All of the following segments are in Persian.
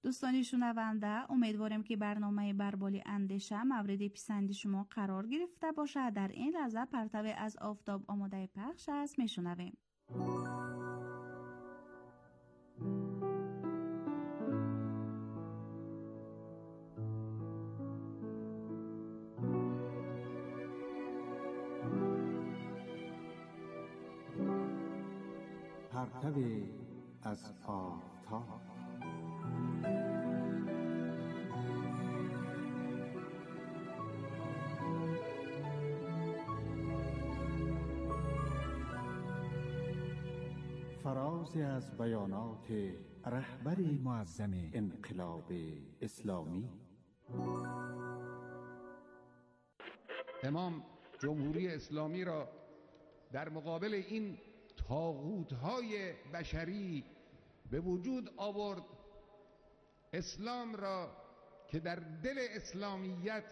دوستان شنونده، امیدوارم که برنامه بربال اندیشه مورد پسند شما قرار گرفته باشد. در این لحظه پرتو از آفتاب آماده پخش است. میشنویم. پرتو از آفتاب. فراز از بیانات رهبر معظم انقلاب اسلامی. امام جمهوری اسلامی را در مقابل این طاغوت‌های بشری به وجود آورد. اسلام را که در دل اسلامیت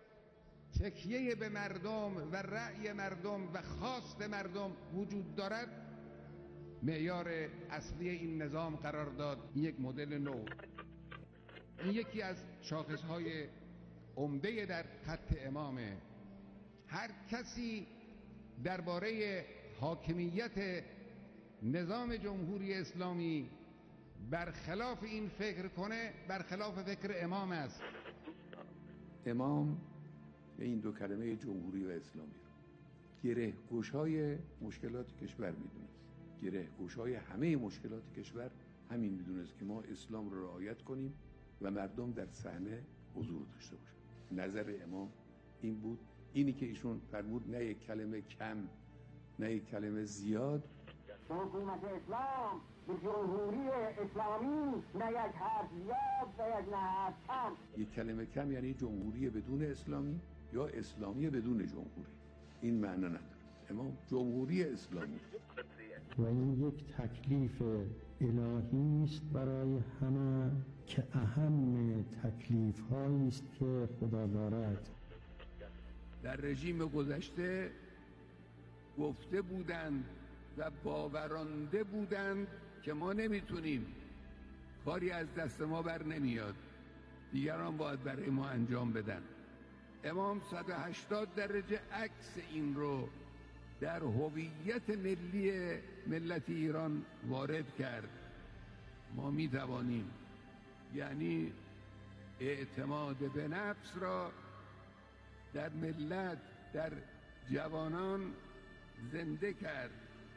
تکیه به مردم و رأی مردم و خواست مردم وجود دارد، معیار اصلی این نظام قرار داد. این یک مدل نو، این یکی از شاخصهای عمده در خط امامه. هر کسی درباره حاکمیت نظام جمهوری اسلامی برخلاف این فکر کنه، برخلاف فکر امام است. امام به این دو کلمه جمهوری و اسلامی رو گره گوش‌های مشکلات کشور میدونست. گره گوش‌های همه مشکلات کشور همین میدونست که ما اسلام رو رعایت کنیم و مردم در صحنه حضور داشته باشن. نظر امام این بود. اینی که ایشون فرمود نه یک کلمه کم نه یک کلمه زیاد. حکومت اسلام به جمهوری اسلامی نه یک حرف زیاد و یک نه حرف کم. یک کلمه کم یعنی جمهوری بدون اسلامی یا اسلامی بدون جمهوری. این معنا نداره. امام جمهوری اسلامی و این یک تکلیف الهی است برای همه که اهم تکلیف هایی است که خدا دارد. در رژیم گذشته گفته بودند و باورانده بودند که ما نمیتونیم، کاری از دست ما بر نمیاد، دیگران باید برای ما انجام بدن. امام 180 درجه عکس این رو در هویت ملی ملت ایران وارد کرد. ما میتوانیم، یعنی اعتماد به نفس را در ملت، در جوانان زنده کرد.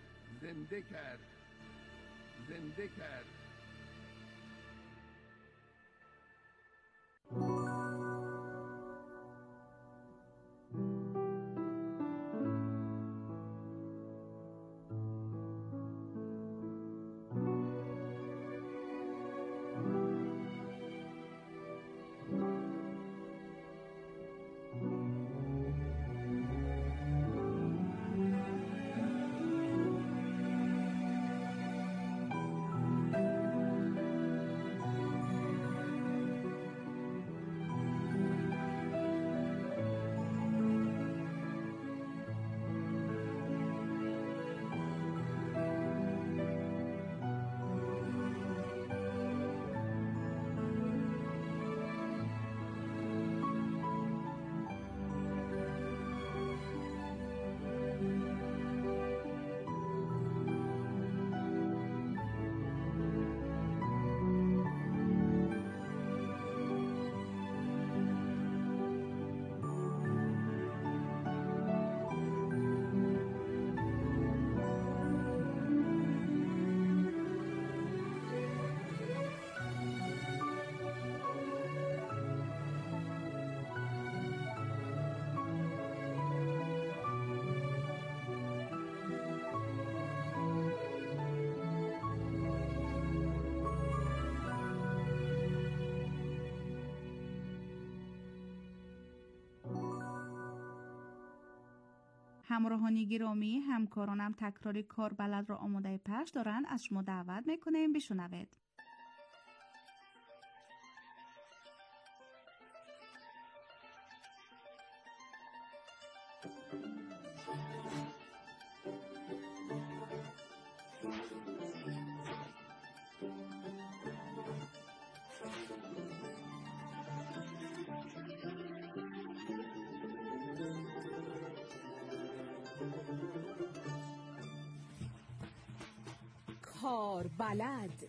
همراهان گرامی، همکارانم تکرار کار بلد را آماده پخش دارند. از شما دعوت میکنیم بشنوید. کاربلد.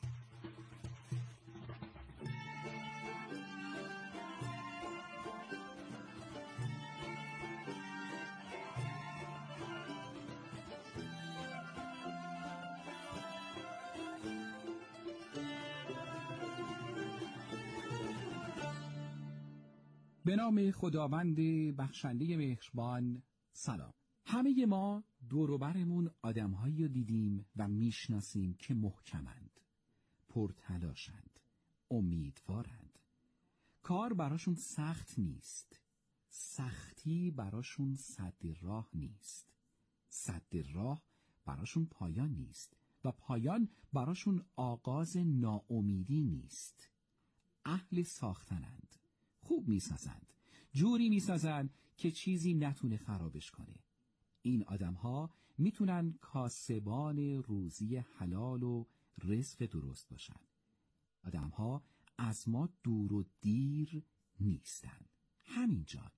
به نام خداوند بخشنده مهربان. سلام. همه ما دور و برمون آدم‌هایی رو دیدیم و میشناسیم که محکمند، پرتلاشند، امیدوارند. کار براشون سخت نیست، سختی براشون سد راه نیست، سد راه براشون پایان نیست و پایان براشون آغاز ناامیدی نیست. اهل ساختنند، خوب میسازند، جوری میسازند که چیزی نتونه خرابش کنه. این آدم‌ها میتونن کاسبان روزی حلال و رزق درست باشن. آدم‌ها از ما دور و دیر نیستن، همینجا.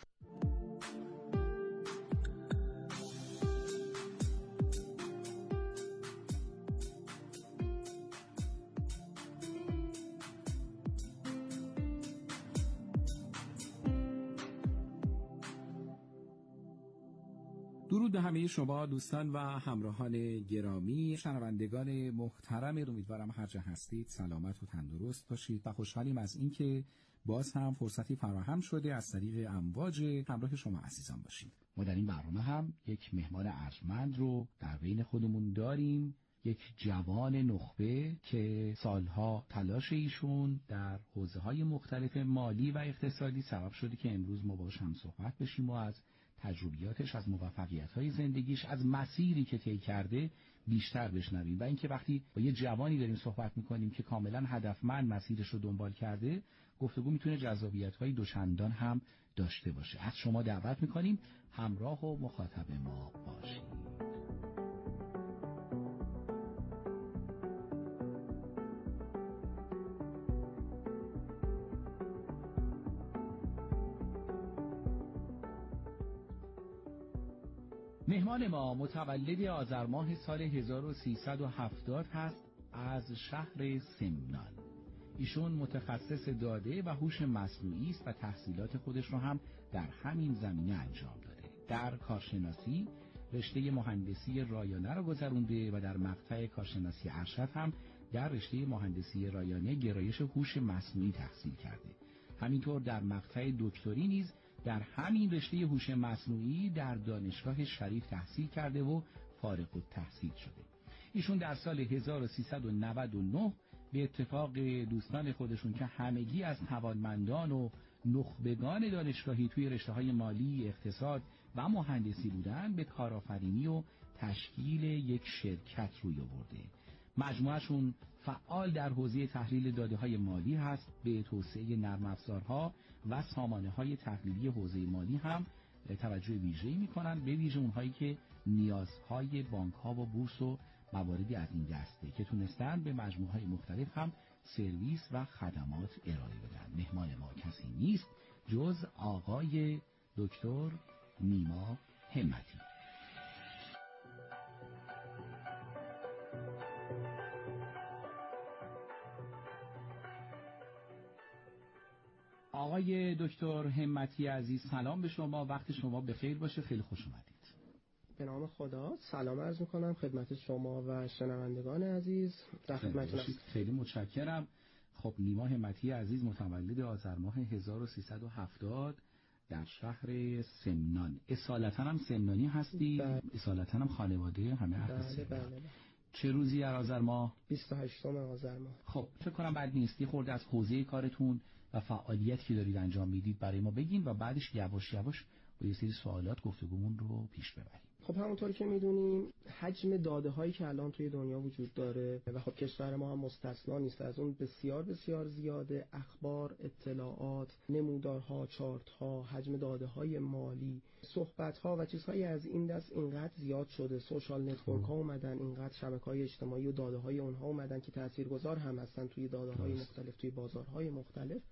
درود به همه شما دوستان و همراهان گرامی، شنوندگان محترم. امیدوارم هر جا هستید سلامت و تندرست باشید و خوشحالیم از اینکه باز هم فرصتی فراهم شده از طریق امواج همراه شما عزیزان باشیم. ما در این برنامه هم یک مهمان ارجمند رو در بین خودمون داریم، یک جوان نخبه که سالها تلاش ایشون در حوزه‌های مختلف مالی و اقتصادی سبب شده که امروز ما باهاش هم صحبت بشیم و از تجربیاتش، از موفقیت‌های زندگیش، از مسیری که طی کرده بیشتر بشنویم. و اینکه وقتی با یه جوانی داریم صحبت می‌کنیم که کاملاً هدفمند مسیرش رو دنبال کرده، گفتگو میتونه جذابیت‌های دوچندان هم داشته باشه. از شما دعوت می‌کنیم همراه و مخاطب ما باشید. مهمان ما متولد آذر ماه سال 1370 هست، از شهر سمنان. ایشون متخصص داده و هوش مصنوعی است و تحصیلات خودش رو هم در همین زمینه انجام داده. در کارشناسی رشته مهندسی رایانه رو گذرونده و در مقطع کارشناسی ارشد هم در رشته مهندسی رایانه گرایش هوش مصنوعی تحصیل کرده. همینطور در مقطع دکتری نیز در همین رشته هوش مصنوعی در دانشگاه شریف تحصیل کرده و فارغ التحصیل شده. ایشون در سال 1399 به اتفاق دوستان خودشون که همگی از توانمندان و نخبگان دانشگاهی توی رشته‌های مالی، اقتصاد و مهندسی بودن، به کارآفرینی و تشکیل یک شرکت روی آورده. مجموعهشون فعال در حوزه تحلیل داده‌های مالی هست. به توسعه نرم افزارها و سامانه‌های تحلیلی حوزه مالی هم توجه ویژه‌ای می‌کنن، به ویژه اونهایی که نیازهای بانک‌ها و بورس و مواردی از این دسته که تونستن به مجموعه‌های مختلف هم سرویس و خدمات ارائه بدن. مهمان ما کسی نیست جز آقای دکتر نیما همتی. آقای دکتر همتی عزیز، سلام به شما، وقت شما بخیر باشه، خیلی خوش اومدید. به نام خدا سلام عرض میکنم خدمت شما و شنوندگان عزیز. در خدمتتون هستم. خیلی متشکرم. خب نیما همتی عزیز متولد آذر ماه 1370 در شهر سمنان. اصالتا هم سمنانی هستی؟ اصالتا هم خانواده همه اهل سمنان. بله. چه روزی در آذر ماه؟ 28 آذر ماه. خب فکر کنم بد نیست یه خورده از حوزه کارتون و فعالیتی که دارید انجام میدید برای ما بگین و بعدش یواش یواش با یه سری سوالات گفتگومون رو پیش ببریم. خب همونطور که میدونیم حجم داده هایی که الان توی دنیا وجود داره و خب کشور ما هم مستثنا نیست، از اون بسیار بسیار زیاده. اخبار، اطلاعات، نمودارها، چارت ها، حجم داده های مالی، صحبت ها و چیزهایی از این دست اینقدر زیاد شده. سوشال نتورک ها اومدن، اینقدر شبکه‌های اجتماعی و داده های اونها اومدن که تاثیرگذار هم هستن توی داده های مختلف، توی بازارهای مختلف.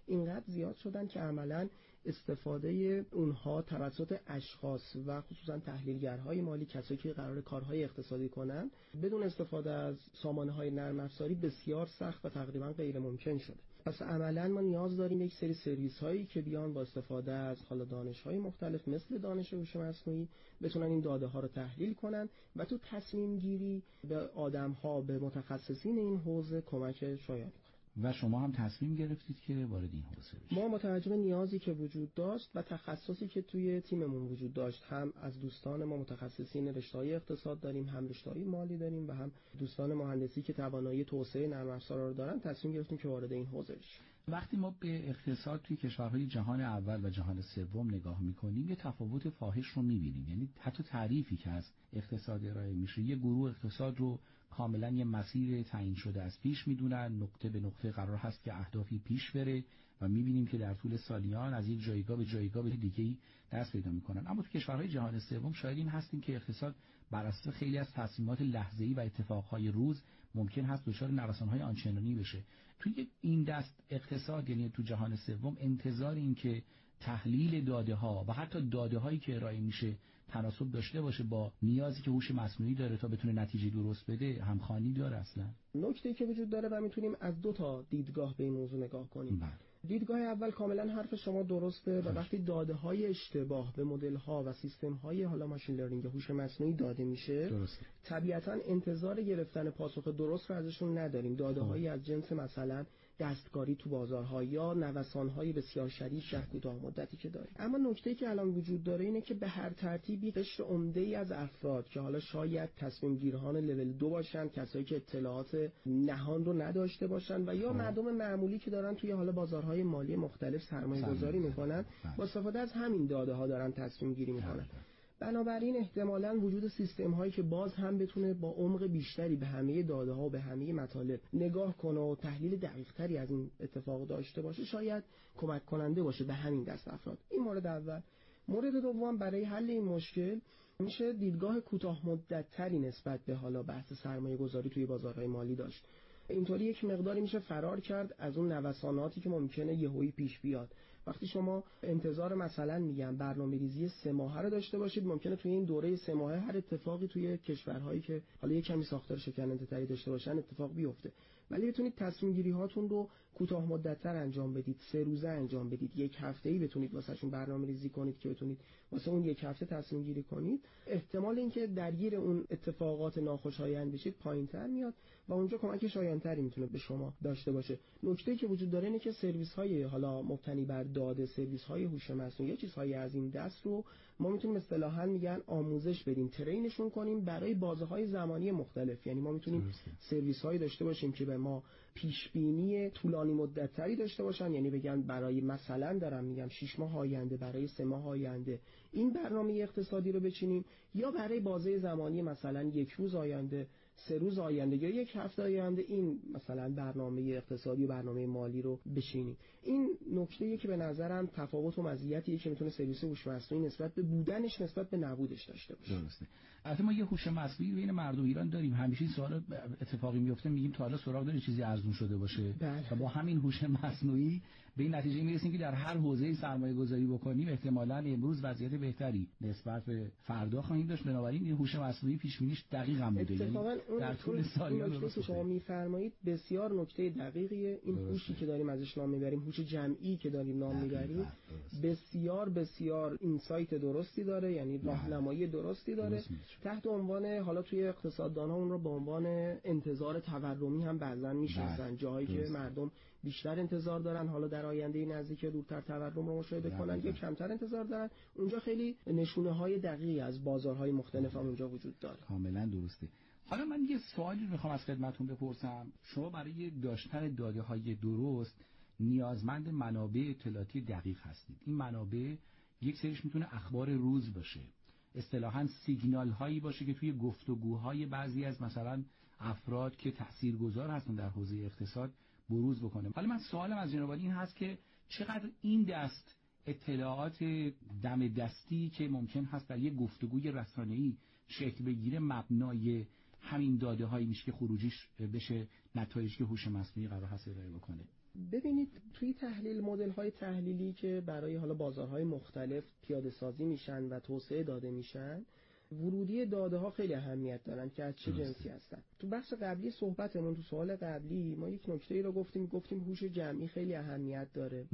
اینقدر زیاد شدن که عملاً استفاده اونها توسط اشخاص و خصوصا تحلیلگرهای مالی، کسایی که قرار کارهای اقتصادی کنن، بدون استفاده از سامانه‌های نرم افزاری بسیار سخت و تقریبا غیر ممکن شده. پس عملاً ما نیاز داریم یک سری سرویس هایی که بیان با استفاده از حالا دانش‌های مختلف مثل دانش هوش مصنوعی بتونن این داده ها رو تحلیل کنن و تو تصمیم گیری به آدم‌ها، به متخصصین این حوزه کمک شایانی کنن. و شما هم تصمیم گرفتید که وارد این حوزه بشید. ما متوجه به نیازی که وجود داشت و تخصصی که توی تیممون وجود داشت، هم از دوستان ما متخصصین رشته‌های اقتصاد داریم، هم رشته‌های مالی داریم و هم دوستان مهندسی که توانایی توسعه نرم افزارا رو دارن، تصمیم گرفتیم که وارد این حوزه بشیم. وقتی ما به اقتصاد توی کشورهای جهان اول و جهان سوم نگاه میکنیم، یه تفاوت فاحش رو میبینیم. یعنی حتی تعریفی که از اقتصاد ارائه میشه، یه گروه اقتصاد رو کاملا یه مسیر تعیین شده از پیش میدونن، نقطه به نقطه قرار هست که اهدافی پیش بره و میبینیم که در طول سالیان از یک جایگاه به جایگاه دیگه‌ای دست پیدا میکنن. اما تو کشورهای جهان سوم شاید این هستیم که اقتصاد بر اساس خیلی از تصمیمات لحظه‌ای و اتفاقهای روز ممکن هست دچار نوسان‌های آنچنانی بشه. توی این دست اقتصاد، یعنی تو جهان سوم، انتظار این که تحلیل داده‌ها و حتی داده‌هایی که ارائه میشه تناسب داشته باشه با نیازی که هوش مصنوعی داره تا بتونه نتیجه درست بده، همخوانی داره. اصلا نکته‌ای که وجود داره و میتونیم از دو تا دیدگاه به این موضوع نگاه کنیم. دیدگاه اول، کاملا حرف شما درسته و وقتی داده‌های اشتباه به مدل‌ها و سیستم‌های حالا ماشین لرنینگ هوش مصنوعی داده میشه، طبیعتاً انتظار گرفتن پاسخ درست رو ازشون نداریم. داده‌هایی از جنس مثلا دستکاری تو بازارها یا نوسان‌های بسیار شدید در کوتاه مدتی که داریم. اما نکته‌ای که الان وجود داره اینه که به هر ترتیبی قشر عمده‌ای از افراد که حالا شاید تصمیم گیران لول 2 باشن، کسایی که اطلاعات نهان رو نداشته باشن و یا مردم معمولی که دارن توی حالا بازارهای مالی مختلف سرمایه‌گذاری میکنن، با استفاده از همین داده‌ها دارن تصمیم گیری میکنن. بنابراین احتمالاً وجود سیستم هایی که باز هم بتونه با عمق بیشتری به همه داده ها و به همه مطالب نگاه کنه و تحلیل دقیق تری از این اتفاق داشته باشه، شاید کمک کننده باشه به همین دست افراد. این مورد اول. مورد دوم، برای حل این مشکل میشه دیدگاه کوتاه مدت تری نسبت به حالا بحث سرمایه گذاری توی بازارهای مالی داشت. اینطوری یک مقداری میشه فرار کرد از اون نوساناتی که ممکنه یهویی پیش بیاد. وقتی شما انتظار مثلا میگم برنامه‌ریزی 3 ماهه رو داشته باشید، ممکنه توی این دوره 3 ماهه هر اتفاقی توی کشورهایی که حالا یک کمی ساختار شکننده‌تری داشته باشن اتفاق بیفته. ولی بتونید تصمیم گیری هاتون رو کوتاه مدت‌تر انجام بدید، 3 روزه انجام بدید، یک هفته‌ای بتونید واسهشون برنامه‌ریزی کنید که بتونید واسه اون یک هفته تصمیم گیری کنید، احتمال اینکه درگیر اون اتفاقات ناخوشایند بشید پایین‌تر میاد و اونجا کمک شایان‌تری میتونه به شما داشته باشه. نکته‌ای که وجود داره اینه که سرویس‌های حالا مبتنی بر داده، سرویس‌های هوش مصنوعی یا چیزهایی از این دست رو ما میتونیم اصطلاحاً میگن آموزش بدیم، ترینشون کنیم برای بازه‌های زمانی مختلف. یعنی ما میتونیم سرویس‌هایی داشته باشیم که به ما پیش بینی طولانی مدت‌تری داشته باشن، یعنی بگن برای مثلا دارم میگم 6 ماه آینده، برای 3 ماه آینده این برنامه اقتصادی رو بچینیم، یا برای بازه زمانی مثلا 1 روز آینده، 3 روز آینده یا 1 هفته آینده این مثلا برنامه اقتصادی و برنامه مالی رو بچینیم. این نکته‌ای که به نظرم تفاوت و مزیتیه که میتونه سرویس هوش مصنوعی نسبت به بودنش نسبت به نبودش داشته باشه. درسته. البته ما یه هوش مصنوعی بین مردم ایران داریم، همیشه این سوال اتفاقی میفته، میگیم تا حالا سراغ داری چیزی ارزون شده باشه؟ و با همین هوش مصنوعی به این نتیجه میرسیم که در هر حوزه‌ای سرمایه گذاری بکنیم احتمالاً امروز وضعیت بهتری نسبت به فردا خواهیم داشت. بنابراین این هوش مصنوعی پیش بینیش دقیقاً بوده، یعنی در طول سالیان درست شما میفرمایید بسیار نکته دقیقیه. این هوشی که داریم ازش نام میبریم، هوش جمعی که داریم نام میبریم، بسیار بسیار اینسایت درستی داره، یعنی راهنمایی درستی داره. تحت عنوان حالا توی اقتصاددان‌ها اون رو به عنوان انتظار تورمی هم بعضا میشناسن، جایی که مردم بیشتر انتظار دارن حالا در آینده نزدیک دورتر تورم رو مشاهده کنن یا کمتر انتظار دارن، اونجا خیلی نشونه‌های دقیقی از بازارهای مختلف هم اونجا وجود داره. کاملا درسته. حالا من یه سوالی رو میخوام از خدمتتون بپرسم. شما برای داشتن داده‌های درست نیازمند منابع اطلاعاتی دقیق هستید. این منابع یک سریش میتونه اخبار روز باشه، اصطلاحاً سیگنال هایی باشه که توی گفتگوهای بعضی از مثلا افراد که تاثیرگذار هستن در حوزه اقتصاد بروز بکنه. حالا من سوالم از جناب این هست که چقدر این دست اطلاعات دم دستی که ممکن هست در یک گفتگوی رسانه‌ای شکل بگیره مبنای همین داده هایی میشه که خروجیش بشه نتایجی که هوش مصنوعی قرار هست ارائه بکنه. ببینید توی تحلیل مدل‌های تحلیلی که برای حالا بازارهای مختلف پیاده سازی میشن و توسعه داده میشن، ورودی داده ها خیلی اهمیت دارن که از چه جنسی هستن. تو بخش قبلی صحبتمون، تو سوال قبلی ما یک نکته ای رو گفتیم هوش جمعی خیلی اهمیت داره.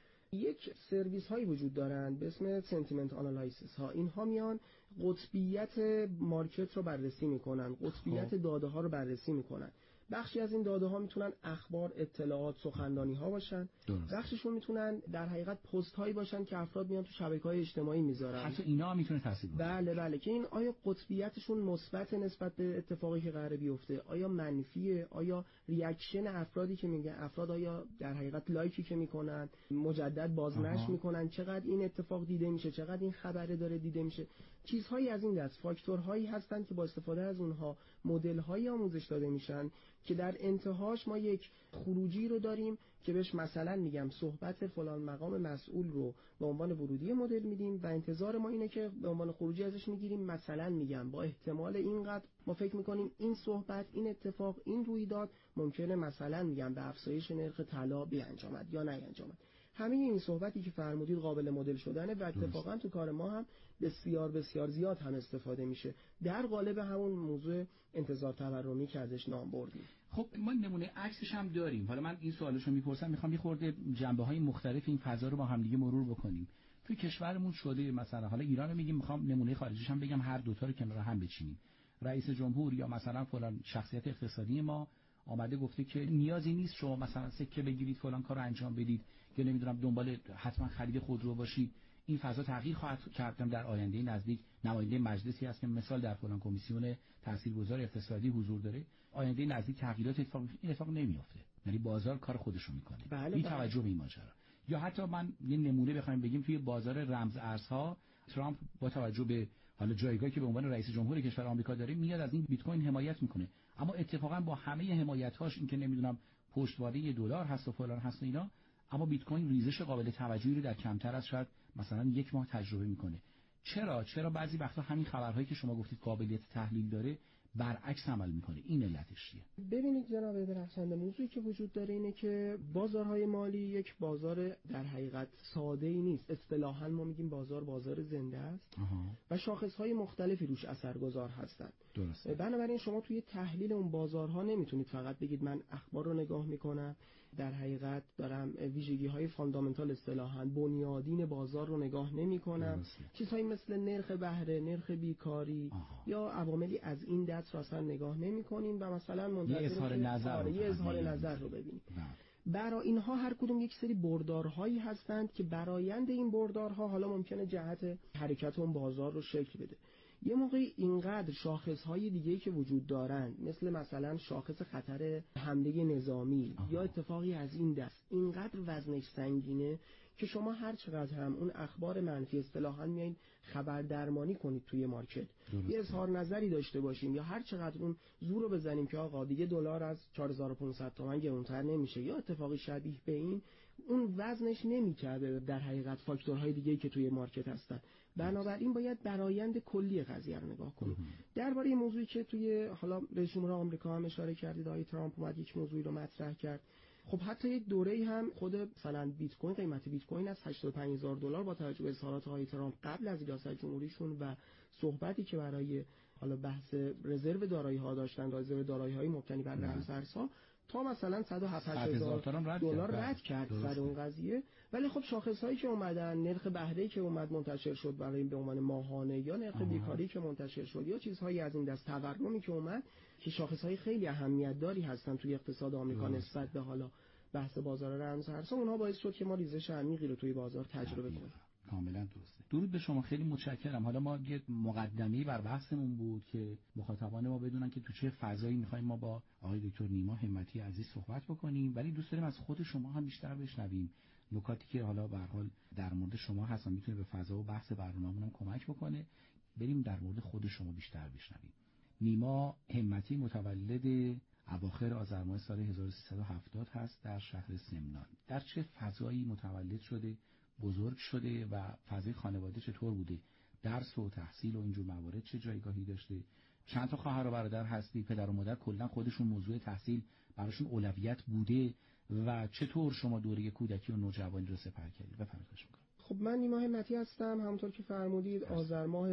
یک سرویس هایی وجود دارن به اسم سنتیمنت آنالایسیس ها. اینها میان قطبیت مارکت رو بررسی میکنن، قطبیت داده ها رو بررسی میکنن. بخشی از این داده ها میتونن اخبار، اطلاعات، سخنرانی ها باشن. بخششون میتونن در حقیقت پست هایی باشن که افراد میان تو شبکه‌های اجتماعی میذارن. حتی اینا هم میتونه تاثیر بذاره. بله که این آیا قطبیتشون مثبت نسبت به اتفاقی که قراره بیفته، آیا منفیه، آیا ریاکشن افرادی که میگن افراد آیا در حقیقت لایکی که میکنن مجدد بازنشر میکنن، چقدر این اتفاق دیده میشه، چقدر این خبره داره دیده میشه. چیزهایی از این دست، فاکتورهایی هستن که با استفاده از اونها مدل‌های آموزش داده میشن که در انتهاش ما یک خروجی رو داریم که بهش مثلا میگم صحبت فلان مقام مسئول رو به عنوان ورودی مدل میدیم و انتظار ما اینه که به عنوان خروجی ازش میگیریم مثلا میگم با احتمال اینقدر ما فکر میکنیم این صحبت، این اتفاق، این رویداد ممکنه مثلا میگم به افزایش نرخ طلا بیانجامد یا نیانجامد. همه این صحبتی که فرمودید قابل مدل شدنه و اتفاقا تو کار ما هم بسیار زیاد هم استفاده میشه در قالب همون موضوع انتظار تورمی که ازش نام بردیم. خب ما نمونه عکسش هم داریم. حالا من این سوالشو میپرسم، میخوام یه خورده جنبه‌های مختلف این فضا رو با هم دیگه مرور بکنیم. توی کشورمون شده مثلا، حالا ایران رو میگیم، میخوام نمونه خارجیش هم بگم، هر دوتا رو کنار هم بچینیم. رئیس جمهور یا مثلا فلان شخصیت اقتصادی ما آمده گفته که نیازی نیست شما مثلا سکه بگیرید فلان کارو انجام بدید یا نمیدونم دنبال حتما خرید خودرو باشید. این فضا تغییر خواهد کرد. در آینده نزدیک نماینده مجلسی هست که مثال در فلان کمیسیون تاثیرگذار اقتصادی حضور داره. آینده نزدیک تغییرات این اتفاق نمیفته. یعنی بازار کار خودش رو میکنه. بی توجه به این ماجرا. یا حتی من یه نمونه بخوایم بگیم، توی بازار رمز ارزها ترامپ با توجه به حالا جایگاهی که به عنوان رئیس جمهور کشور آمریکا داره میاد از این بیت کوین حمایت میکنه. اما اتفاقا با همه حمایت‌هاش، این که نمیدونم پشتوانه دلار هست و فلان هست و اینا، اما بیت کوین ریزش قابل توجهی رو در کمتر از شاید مثلا یک ماه تجربه میکنه. چرا بعضی وقتا همین خبرهایی که شما گفتید قابلیت تحلیل داره برعکس عمل میکنه؟ این علتش چیه؟ ببینید جناب درخشنده، موضوعی که وجود داره اینه که بازارهای مالی یک بازار در حقیقت ساده ای نیست. اصطلاحاً ما میگیم بازار زنده است و شاخصهای مختلفی روش اثرگذار هستند. درسته. بنابراین شما توی تحلیل اون بازارها نمیتونید فقط بگید من اخبار رو نگاه میکنم، در حقیقت دارم ویژگی‌های فاندامنتال اصطلاحاً بنیادین بازار رو نگاه نمی‌کنم. چیزهایی مثل نرخ بهره، نرخ بیکاری یا عواملی از این دست رو اصلا نگاه نمی‌کنیم و مثلا منتظر یه اظهار نظر رو ببینیم. برای اینها هر کدوم یک سری بردارهایی هستند که برآیند این بردارها حالا ممکنه جهت حرکت اون بازار رو شکل بده. یه موقعی اینقدر شاخصهای دیگه‌ای که وجود دارن، مثلا شاخص خطر حمله نظامی یا اتفاقی از این دست، اینقدر وزنش سنگینه که شما هر چقدر هم اون اخبار منفی اصطلاحاً میایین خبر درمانی کنید توی مارکت، یه اظهار نظری داشته باشیم یا هر چقدر اون زور رو بزنیم که آقا دیگه دلار از 4500 تومان گرونتر نمیشه یا اتفاقی شبیه به این، اون وزنش نمی‌کرده در حقیقت فاکتورهای دیگه‌ای که توی مارکت هستن. بنابراین باید برآیند کلی قضیه رو نگاه کنیم. درباره موضوعی که توی حالا رئیس جمهور آمریکا هم اشاره کردید، آقای ترامپ اومد یک موضوعی رو مطرح کرد. خب حتی یک دوره‌ای هم خود مثلا بیت کوین، قیمت بیت کوین از $85000 با توجه به اظهارات آقای ترامپ قبل از ریاست جمهوریشون و صحبتی که برای حالا بحث رزرو دارایی‌ها داشتن، رزرو دارایی‌های مبتنی بر رمزارزها، تا مثلا $107,000 رد کرد سر اون قضیه. ولی خب شاخص‌هایی که اومدن، نرخ بهره‌ای که اومد منتشر شد برای به عنوان ماهانه یا نرخ بیکاری که منتشر شد یا چیزهایی از این دست، تورمی که اومد، که شاخص‌های خیلی اهمیت داری هستن توی اقتصاد آمریکا نسبت به حالا بحث بازار رمزارزها، اونها باعث شد که ما ریزش عمیقی رو توی بازار تجربه کنیم. کاملا درسته. درود به شما، خیلی متشکرم. حالا ما یه مقدمه‌ای بر بحثمون بود که مخاطبان ما بدونن که تو چه فضایی می‌خوایم ما با آقای دکتر نیما همتی عزیز صحبت بکنیم، ولی دوست داریم از خود شما هم بیشتر بشنویم. نکاتی که حالا به هر حال در مورد شما هست میتونه به فضا و بحث برنامه‌مون هم کمک بکنه. بریم در مورد خود شما بیشتر بشنویم. نیما همتی متولد اواخر آذر ماه سال 1370 هست در شهر سمنان. در چه فضایی متولد شده، بزرگ شده و فضای خانواده چطور بوده؟ درس و تحصیل و اینجور موارد چه جایگاهی داشته؟ چند تا خواهر و برادر هستی؟ پدر و مادر کلا خودشون موضوع تحصیل براشون اولویت بوده و چطور شما دوره کودکی و نوجوانی رو سپری کردید؟ بفرمایید. خب من نیما همتی هستم. همونطور که فرمودید آذر ماه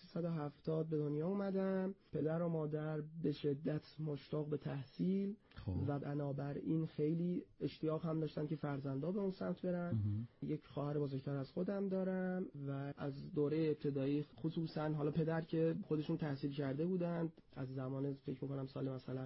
1370 به دنیا اومدم. پدر و مادر به شدت مشتاق به تحصیل و بنابراین خیلی اشتیاق هم داشتن که فرزندا به اون سمت برن. یک خواهر بزرگتر از خودم دارم و از دوره ابتدایی خصوصا حالا پدر که خودشون تحصیل کرده بودن، از زمان فکر می‌کنم سال مثلا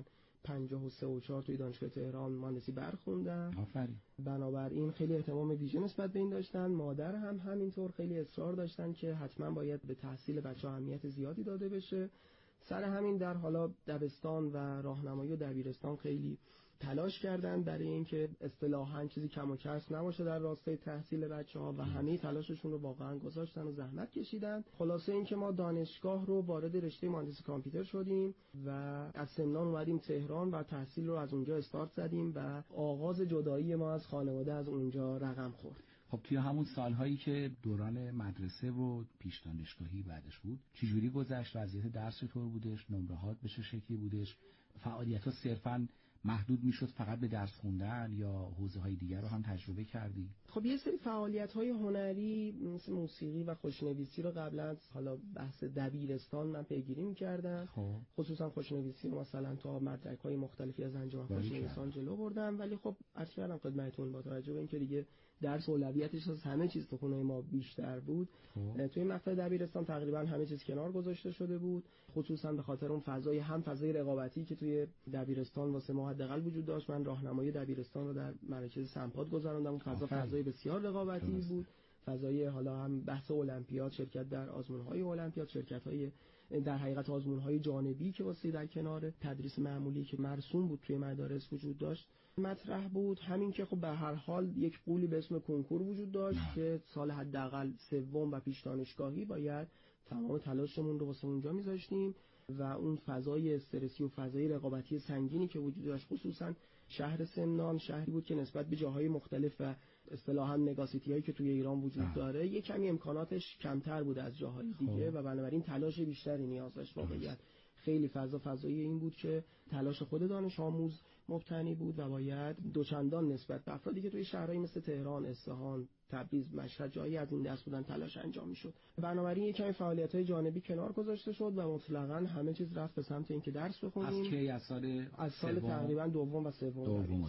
53 و 4 توی دانشگاه تهران مهندسی برخوندم. آفرین. بنابراین خیلی اهتمام ویژه نسبت به این داشتن. مادر هم همینطور خیلی اصرار داشتن که حتما باید به تحصیل بچه‌ها اهمیت زیادی داده بشه. سر همین در حالا دبستان و راهنمایی و دبیرستان خیلی تلاش کردن برای اینکه اصطلاحاً چیزی کم و کسر نباشه در راستای تحصیل بچه‌ها و همه تلاششون رو واقعاً گذاشتن و زحمت کشیدن. خلاصه اینکه ما دانشگاه رو وارد رشته مهندسی کامپیوتر شدیم و از سمنان اومدیم تهران و تحصیل رو از اونجا استارت زدیم و آغاز جدایی ما از خانواده از اونجا رقم خورد. خب توی همون سالهایی که دوران مدرسه و پیش دانشگاهی بعدش بود، چجوری گذشت؟ وضعیت درس چطور بودش؟ نمره‌هات به چه شکلی بودش؟ فعالیت‌ها صرفاً محدود میشد فقط به درس خوندن یا حوزه‌های دیگر رو هم تجربه کردی؟ خب یه سری فعالیت‌های هنری مثل موسیقی و خوشنویسی رو قبل از حالا بحث دبیرستان من پیگیری می‌کردم. خصوصا خوشنویسی رو مثلا تا مدرک‌های مختلفی از انجمن خوشنویسان جلو بردم، ولی خب عرض کردم خدمتتون با توجه به اینکه دیگه درس اولویتش از همه چیز تو خونه ما بیشتر بود، توی مقطع دبیرستان تقریبا همه چیز کنار گذاشته شده بود، خصوصا به خاطر اون فضای فضای رقابتی که توی دبیرستان واسه ما حداقل وجود داشت. من راهنمایی دبیرستان رو در مراکز سمپاد گذروندم. اون فضای بسیار رقابتی بود، فضای حالا هم بحث المپیاد، شرکت در آزمون‌های المپیاد، شرکت‌های در حقیقت آزمون‌های جانبی که واسه در کنار تدریس معمولی که مرسوم بود توی مدارس وجود داشت مطرح بود. همین که خب به هر حال یک قولی به اسم کنکور وجود داشت که سال حداقل سوم و پیش دانشگاهی باید تمام تلاشمون رو واسه اونجا می‌ذاشتیم و اون فضای استرسی و فضای رقابتی سنگینی که وجود داشت، خصوصا شهر سمنان شهری بود که نسبت به جاهای مختلف و اصطلاحاً مگاسیتی‌هایی که توی ایران وجود داره یک کمی امکاناتش کمتر بود از جاهای دیگه و بنابراین تلاش بیشتری نیاز داشت. واقعیت خیلی فضای این بود که تلاش خود دانش آموز مبتنی بود و باید دوچندان نسبت به افرادی که توی شهرهایی مثل تهران، اصفهان، تبریز، مشهد جایی از این دست بودن تلاش انجام میشد. بنابراین یک کمی فعالیت‌های جانبی کنار گذاشته شد و مطلقاً همه چیز رفت به سمت اینکه درس بخونیم. از کی؟ از سال تقریباً دوم و سوم.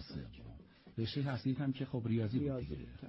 رشته تحصیل هم که خب ریاضی بود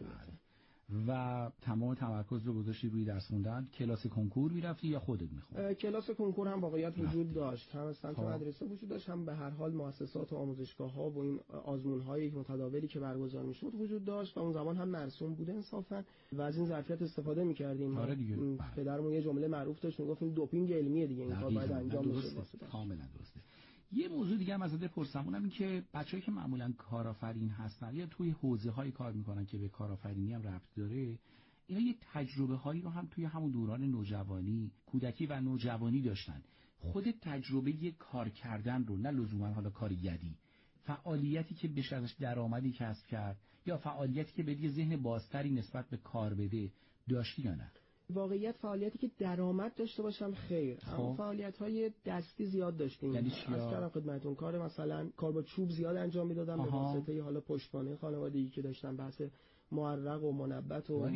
و تمام تمرکز رو گذاشتی روی درس خوندن. کلاس کنکور میرفتی یا خودت میخوندی؟ کلاس کنکور هم واقعیت وجود داشت، هم از سمت مدرسه وجود داشت، هم به هر حال مؤسسات و آموزشگاه‌ها و این آزمون‌های متداولی که برگزار میشد وجود داشت و اون زمان هم مرسوم بود انصافا و از این ظرفیت استفاده می‌کردیم. پدرمون یه جمله معروف داشت میگفت این دوپینگ علمیه دیگه، این کار باید انجام بشه. کاملا درسته. یه موضوع دیگه هم ازت بپرسم، اونم این که بچه‌ای که معمولاً کارآفرین هستن یا توی حوزه‌های کار میکنن که به کارآفرینی هم ربط داره، اینا یه تجربه‌هایی رو هم توی همون دوران نوجوانی، کودکی و نوجوانی داشتن. خود تجربه کار کردن رو، نه لزوما حالا کار یدی، فعالیتی که بشه ازش درآمدی کسب کرد یا فعالیتی که به ذهن بازتری نسبت به کار بده، داشتی یا نه؟ واقعیت فعالیتی که درآمد داشته باشم خیر، اما فعالیت‌های دستی زیاد داشتیم. یعنی از کردم خدمتتون کار مثلا کار با چوب زیاد انجام میدادم به واسطه حالا پشتوانه خانوادگی که داشتم، بحث معرق و منبت و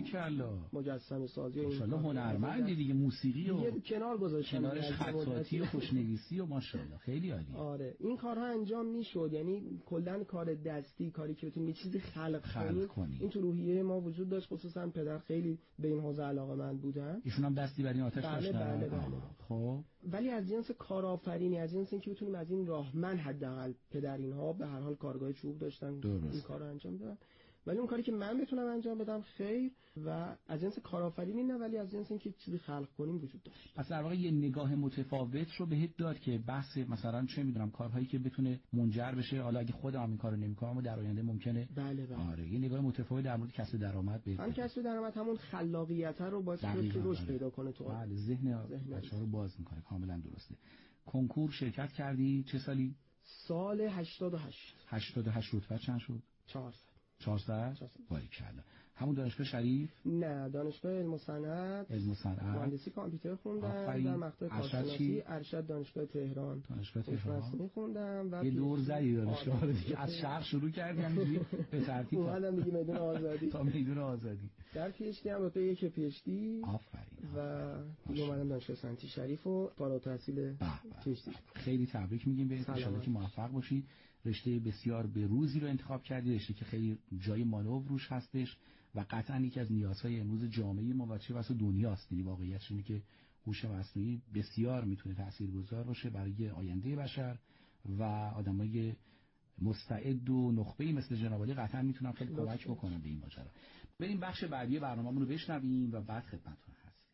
مجسمه سازی و ماشاءالله هنرمندی دیگه، موسیقی و کنار گذاشتم، کنارش خطاطی و خوشنویسی و ماشاءالله خیلی عالی. آره این کارها انجام میشد، یعنی کلا کار دستی، کاری که بتونی یه چیزی خلق کنی، این تو روحیه ما وجود داشت. خصوصا پدر خیلی به این حوزه علاقه‌مند بودن، ایشون هم دستی بر این آتش داشتن. بله. خب ولی از جنس کارآفرینی، از جنس اینکه بتونیم از این راه، من حداقل پدر اینها به هر حال کارگاه چوب داشتن، این کارو انجام دادن، ولی اون کاری که من بتونم انجام بدم خیر و از جنس کارآفرینی نه، ولی از جنس اینکه چیزی خلق کنیم وجود داشت. پس در واقع یه نگاه متفاوت رو بهت داد که بحث مثلا چه میدونم کارهایی که بتونه منجر بشه، حالا اگه خودم این کارو نمی‌کنم اما در آینده ممکنه بله. آره یه نگاه متفاوت در مورد کسب درآمد بهت. هم کسب درآمد، همون خلاقیت رو باعث میشه رشد پیدا کنه تو. بله، ذهن بچه‌ها رو باز می‌کنه. کاملا درسته. کنکور شرکت کردی چه سالی؟ سال 88. 88 رتبه چند شد؟ 400. 400 باریکلا. همون دانشگاه شریف؟ نه، دانشگاه علم و صنعت. مهندسی کامپیوتر خوندم. در مقطع کارشناسی ارشد دانشگاه تهران. خوندم و یه دور زدی دانشگاه رو دیگه. از شرق شروع کردیم به ترتیب اومدم دیگه میدون آزادی تا میدون آزادی. در پی اچ دی هم رتبه 1 پی اچ دی. آفرین. و دیگه اومدم دانشگاه سنتی شریف و فارغ التحصیل پی اچ دی. خیلی تبریک میگیم بهت، ان شاءالله که موفق باشی. رشته بسیار بروزی رو انتخاب کردی، رشته که خیلی جای مانور روش هستش و قطعا یکی از نیازهای امروز جامعه ما و چه بسا دنیاست. یعنی واقعیتش اینه که هوش مصنوعی بسیار میتونه تاثیرگذار باشه برای آینده بشر و آدمای مستعد و نخبه‌ای مثل جناب عالی قطعا میتونن خیلی کمک بکنن به این ماجرا. بریم بخش بعدی برنامه‌مون رو بشنویم و بعد خدمتتون هستیم.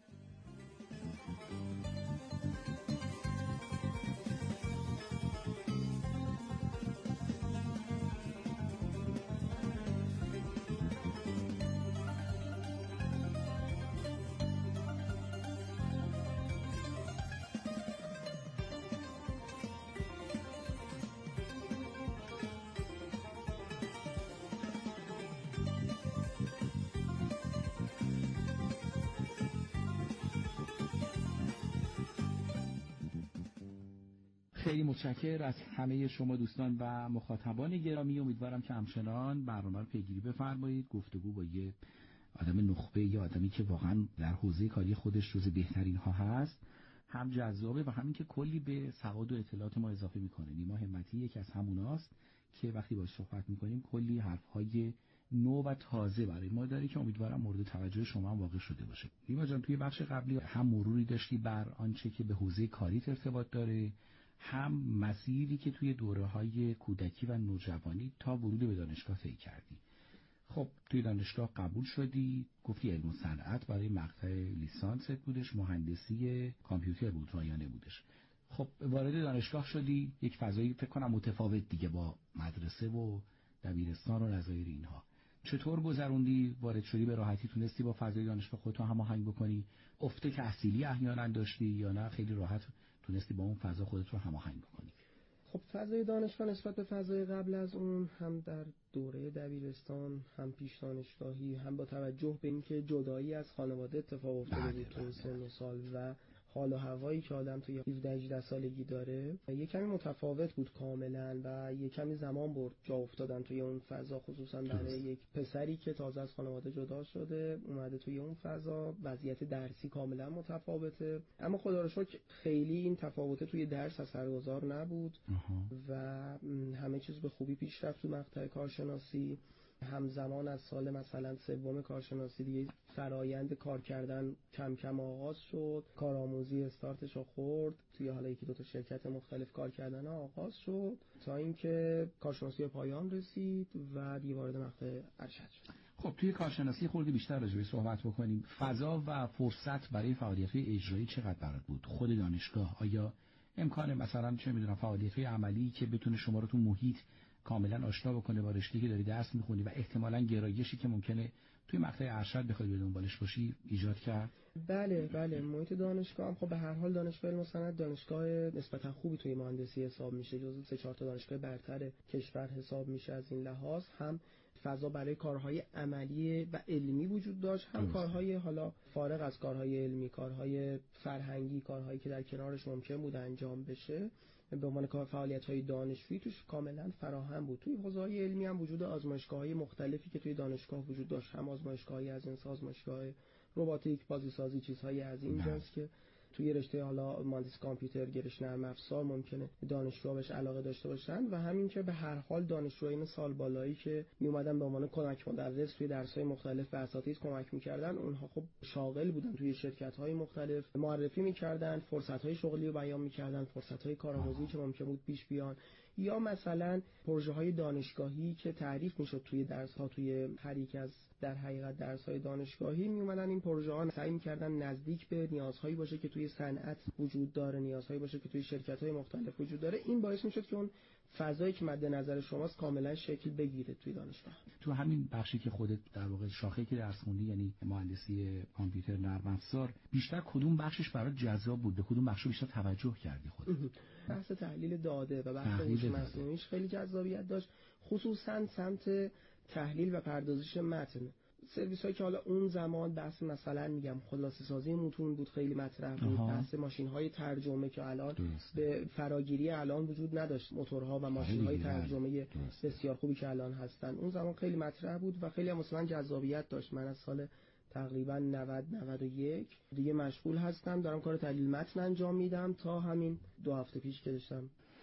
خیلی متشکرم از همه شما دوستان و مخاطبان گرامی. امیدوارم که همچنان برنامه رو پیگیری بفرمایید. گفتگو با یه آدم نخبه یا آدمی که واقعا در حوزه کاری خودش جز بهترین ها هست هم جذابه و همین که کلی به سواد و اطلاعات ما اضافه میکنه. نیما همتی یکی از هموناست که وقتی باهاش صحبت میکنیم کلی حرفهای نو و تازه برای ما داره که امیدوارم مورد توجه شما هم واقع شده باشه. نیما جان، توی بخش قبلی هم مروری داشتی بر آنچه که به حوزه کاری ارتباط داره، هم مسیری که توی دوره‌های کودکی و نوجوانی تا ورود به دانشگاه طی کردی. خب توی دانشگاه قبول شدی، گفتی علم و صنعت برای مقطع لیسانست بودش، مهندسی کامپیوتر بود رایانه بودش. خب وارد دانشگاه شدی، یک فضایی فکر کنم متفاوت دیگه با مدرسه و دبیرستان و نظایر اینها. چطور گذروندی؟ وارد شدی به راحتی تونستی با فضای دانشگاه خودت هماهنگ بکنی؟ افت تحصیلی احیانا داشتی یا نه خیلی راحت تونستی با اون فضا خودت رو هماهنگ بکنی؟ خب فضای دانشگاه نسبت به فضای قبل از اون هم در دوره دبیرستان هم پیش دانشگاهی هم با توجه به اینکه جدایی از خانواده اتفاق افتاده بود تو سن و سال و حال و هوایی که آدم توی 17-18 سالگی داره یه کمی متفاوت بود کاملا و یه کمی زمان برد جا افتادن توی اون فضا، خصوصا برای یک پسری که تازه از خانواده جدا شده اومده توی اون فضا. وضعیت درسی کاملا متفاوته، اما خدا رو شکر خیلی این تفاوته توی درس اثرگذار نبود و همه چیز به خوبی پیش رفت. تو مقطع کارشناسی همزمان از سال مثلا سوم کارشناسی دیگه فرایند کار کردن کم کم آغاز شد، کارآموزی استارتش رو خورد، توی حالا یکی دو تا شرکت مختلف کار کردن آغاز شد تا اینکه کارشناسی پایان رسید و دیگه وارد مقطع ارشد شد. خب توی کارشناسی خورده بیشتر راجع بهش صحبت بکنیم. فضا و فرصت برای فعالیت‌های اجرایی چقدر برات بود؟ خود دانشگاه آیا امکان مثلا چه میدونم فعالیت‌های عملی که بتونه شما رو تو محیط کاملا آشنا بکنه با رشته‌ای که داری درس می‌خونی و احتمالاً گرایشی که ممکنه توی مقطع ارشد بخوای به دنبالش باشی ایجاد کرد؟ بله محیط دانشگاه هم خب به هر حال دانشگاه علم و صنعت دانشگاه نسبتا خوبی توی مهندسی حساب میشه، جزو 3-4 تا دانشگاه برتر کشور حساب میشه. از این لحاظ هم فضا برای کارهای عملی و علمی وجود داشت، هم کارهای حالا فارغ از کارهای علمی، کارهای فرهنگی، کارهایی که در کنارش ممکن بود انجام بشه به عنوان کار فعالیت‌های دانشجویی توش کاملا فراهم بود. توی حوزه‌های علمی هم وجود آزمایشگاه‌های مختلفی که توی دانشگاه وجود داشت، هم آزمایشگاهی از این آزمایشگاه رباتیک، بازیسازی، چیزهایی از این جنس که توی رشته حالا مهندسی کامپیوتر، گرش نرم افزار ممکنه دانشجوها بهش علاقه داشته باشن و همین که به هر حال دانشجویان سال بالایی که می اومدن به عنوان کمک مدرس توی درس‌های مختلف به اساتید کمک می‌کردن، اونها خب شاغل بودن توی شرکت‌های مختلف، معرفی می‌کردن، فرصت‌های شغلی رو بیان می‌کردن، فرصت‌های کارآموزی که ممکن بود پیش بیان، یا مثلا پروژه‌های دانشگاهی که تعریف می‌شد توی درس‌ها، توی هر یک از در حقیقت درس‌های دانشگاهی می اومدن این پروژه‌ها سعی می‌کردن نزدیک به نیازهایی باشه که توی صنعت وجود داره، نیازهایی باشه که توی شرکت‌های مختلف وجود داره. این باعث می‌شد که اون فضایی که مد نظر شماست کاملا شکل بگیره توی دانشگاه. تو همین بخشی که خودت در واقع شاخه‌ای که درس خوندی یعنی مهندسی کامپیوتر نرم افزار، بیشتر کدوم بخشش برات جذاب بود؟ به کدوم بخش بیشتر توجه کردی خودت؟ بحث تحلیل داده و بحث هوش مصنوعیش خیلی جذابیت داشت، خصوصا سمت تحلیل و پردازش متن. سرویس هایی که حالا اون زمان بحث مثلا میگم خلاصه سازی متون بود خیلی مطرح بود، بحث ماشین های ترجمه که الان به فراگیری الان وجود نداشت، موتورها و ماشین های ترجمه بسیار خوبی که الان هستن، اون زمان خیلی مطرح بود و خیلی هم مثلا جذابیت داشت. من از سال تقریبا 91 دیگه مشغول هستم، دارم کار تحلیل متن انجام میدم تا همین 2 هفته پیش که داشتم.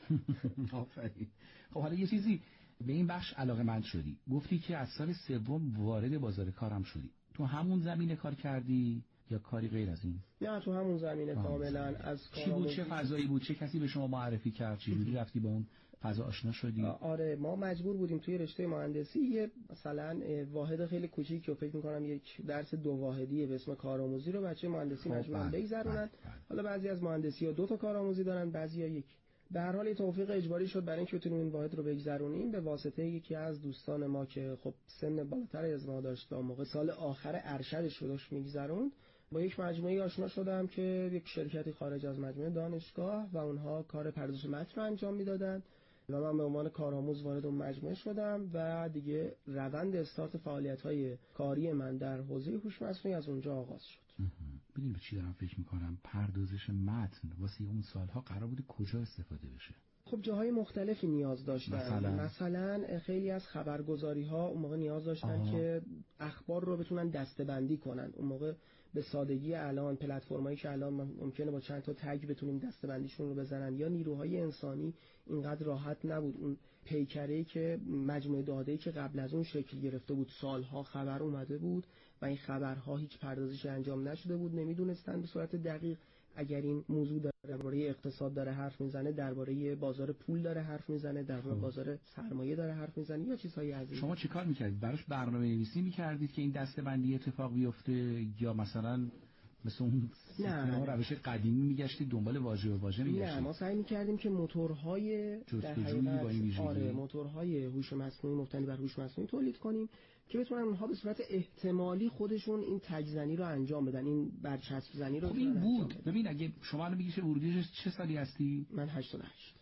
آفرین. خب حالا یه چیزی به این بخش علاقه‌مند شدی، گفتی که از سال سوم وارد بازار کارم شدی. تو همون زمینه کار کردی یا کاری غیر از این؟ نه تو همون زمینه کاملا. از چی بود، چه فضایی بود، چه کسی به شما معرفی کرد، چه جوری رفتی با اون فضا آشنا شدی؟ آره ما مجبور بودیم توی رشته مهندسی یه مثلا واحد خیلی کوچیکی که فکر می‌کنم یک درس 2 واحدیه به اسم کارآموزی رو بچه مهندسی مجبورن بگذرونن. حالا بعضی از مهندسی‌ها 2 تا کارآموزی دارن، بعضی‌ها 1. به هر حال توفیق اجباری شد برای اینکه بتونیم این واحد رو بگذرونیم به واسطه یکی از دوستان ما که خب سن بالاتر از ما داشت، اون موقع سال آخر ارشدش رو داشت میگذروند. با یک مجموعه آشنا شدم که یک شرکتی خارج از مجموعه دانشگاه و اونها کار پردازش متن رو انجام میدادن و من به عنوان کارآموز وارد اون مجموعه شدم و دیگه روند استارت فعالیت‌های کاری من در حوزه هوش مصنوعی از اونجا آغاز شد. ببین به چی دارم فکر می‌کنم، پردازش متن واسه اون سالها قرار بود کجا استفاده بشه؟ خب جاهای مختلفی نیاز داشتن. مثلا خیلی از خبرگزاری‌ها اون موقع نیاز داشتن که اخبار رو بتونن دسته‌بندی کنن. اون موقع به سادگی الان پلتفرمایی که الان ممکنه با چند تا تگ بتونیم دسته‌بندیشون رو بزنن یا نیروهای انسانی اینقدر راحت نبود. اون پیکره‌ای که مجموعه داده‌ای که قبل از اون شکل گرفته بود، سالها خبر اومده بود و این خبرها هیچ پردازشی انجام نشده بود، نمیدونستن به صورت دقیق اگر این موضوع درباره اقتصاد داره حرف میزنه، درباره بازار پول داره حرف میزنه، درباره بازار سرمایه داره حرف میزنه یا چیزهای از این. شما چیکار میکردید؟ براش برنامه‌نویسی میکردید که این دسته‌بندی اتفاق بیفته یا مثلا مثل اون روش قدیمی میگشتید دنبال واژه به واژه میگشتید؟ نه ما سعی میکردیم که موتورهای جستجویی با این ویژگی موتورهای هوش مصنوعی مبتنی بر هوش مصنوعی تولید کنیم که بتونن اونها به صورت احتمالی خودشون این تگ زنی رو انجام بدن، این برچسب زنی رو این بود. ببین اگه شما الان بگیشه ورودیش چه سالی هستی؟ من 88.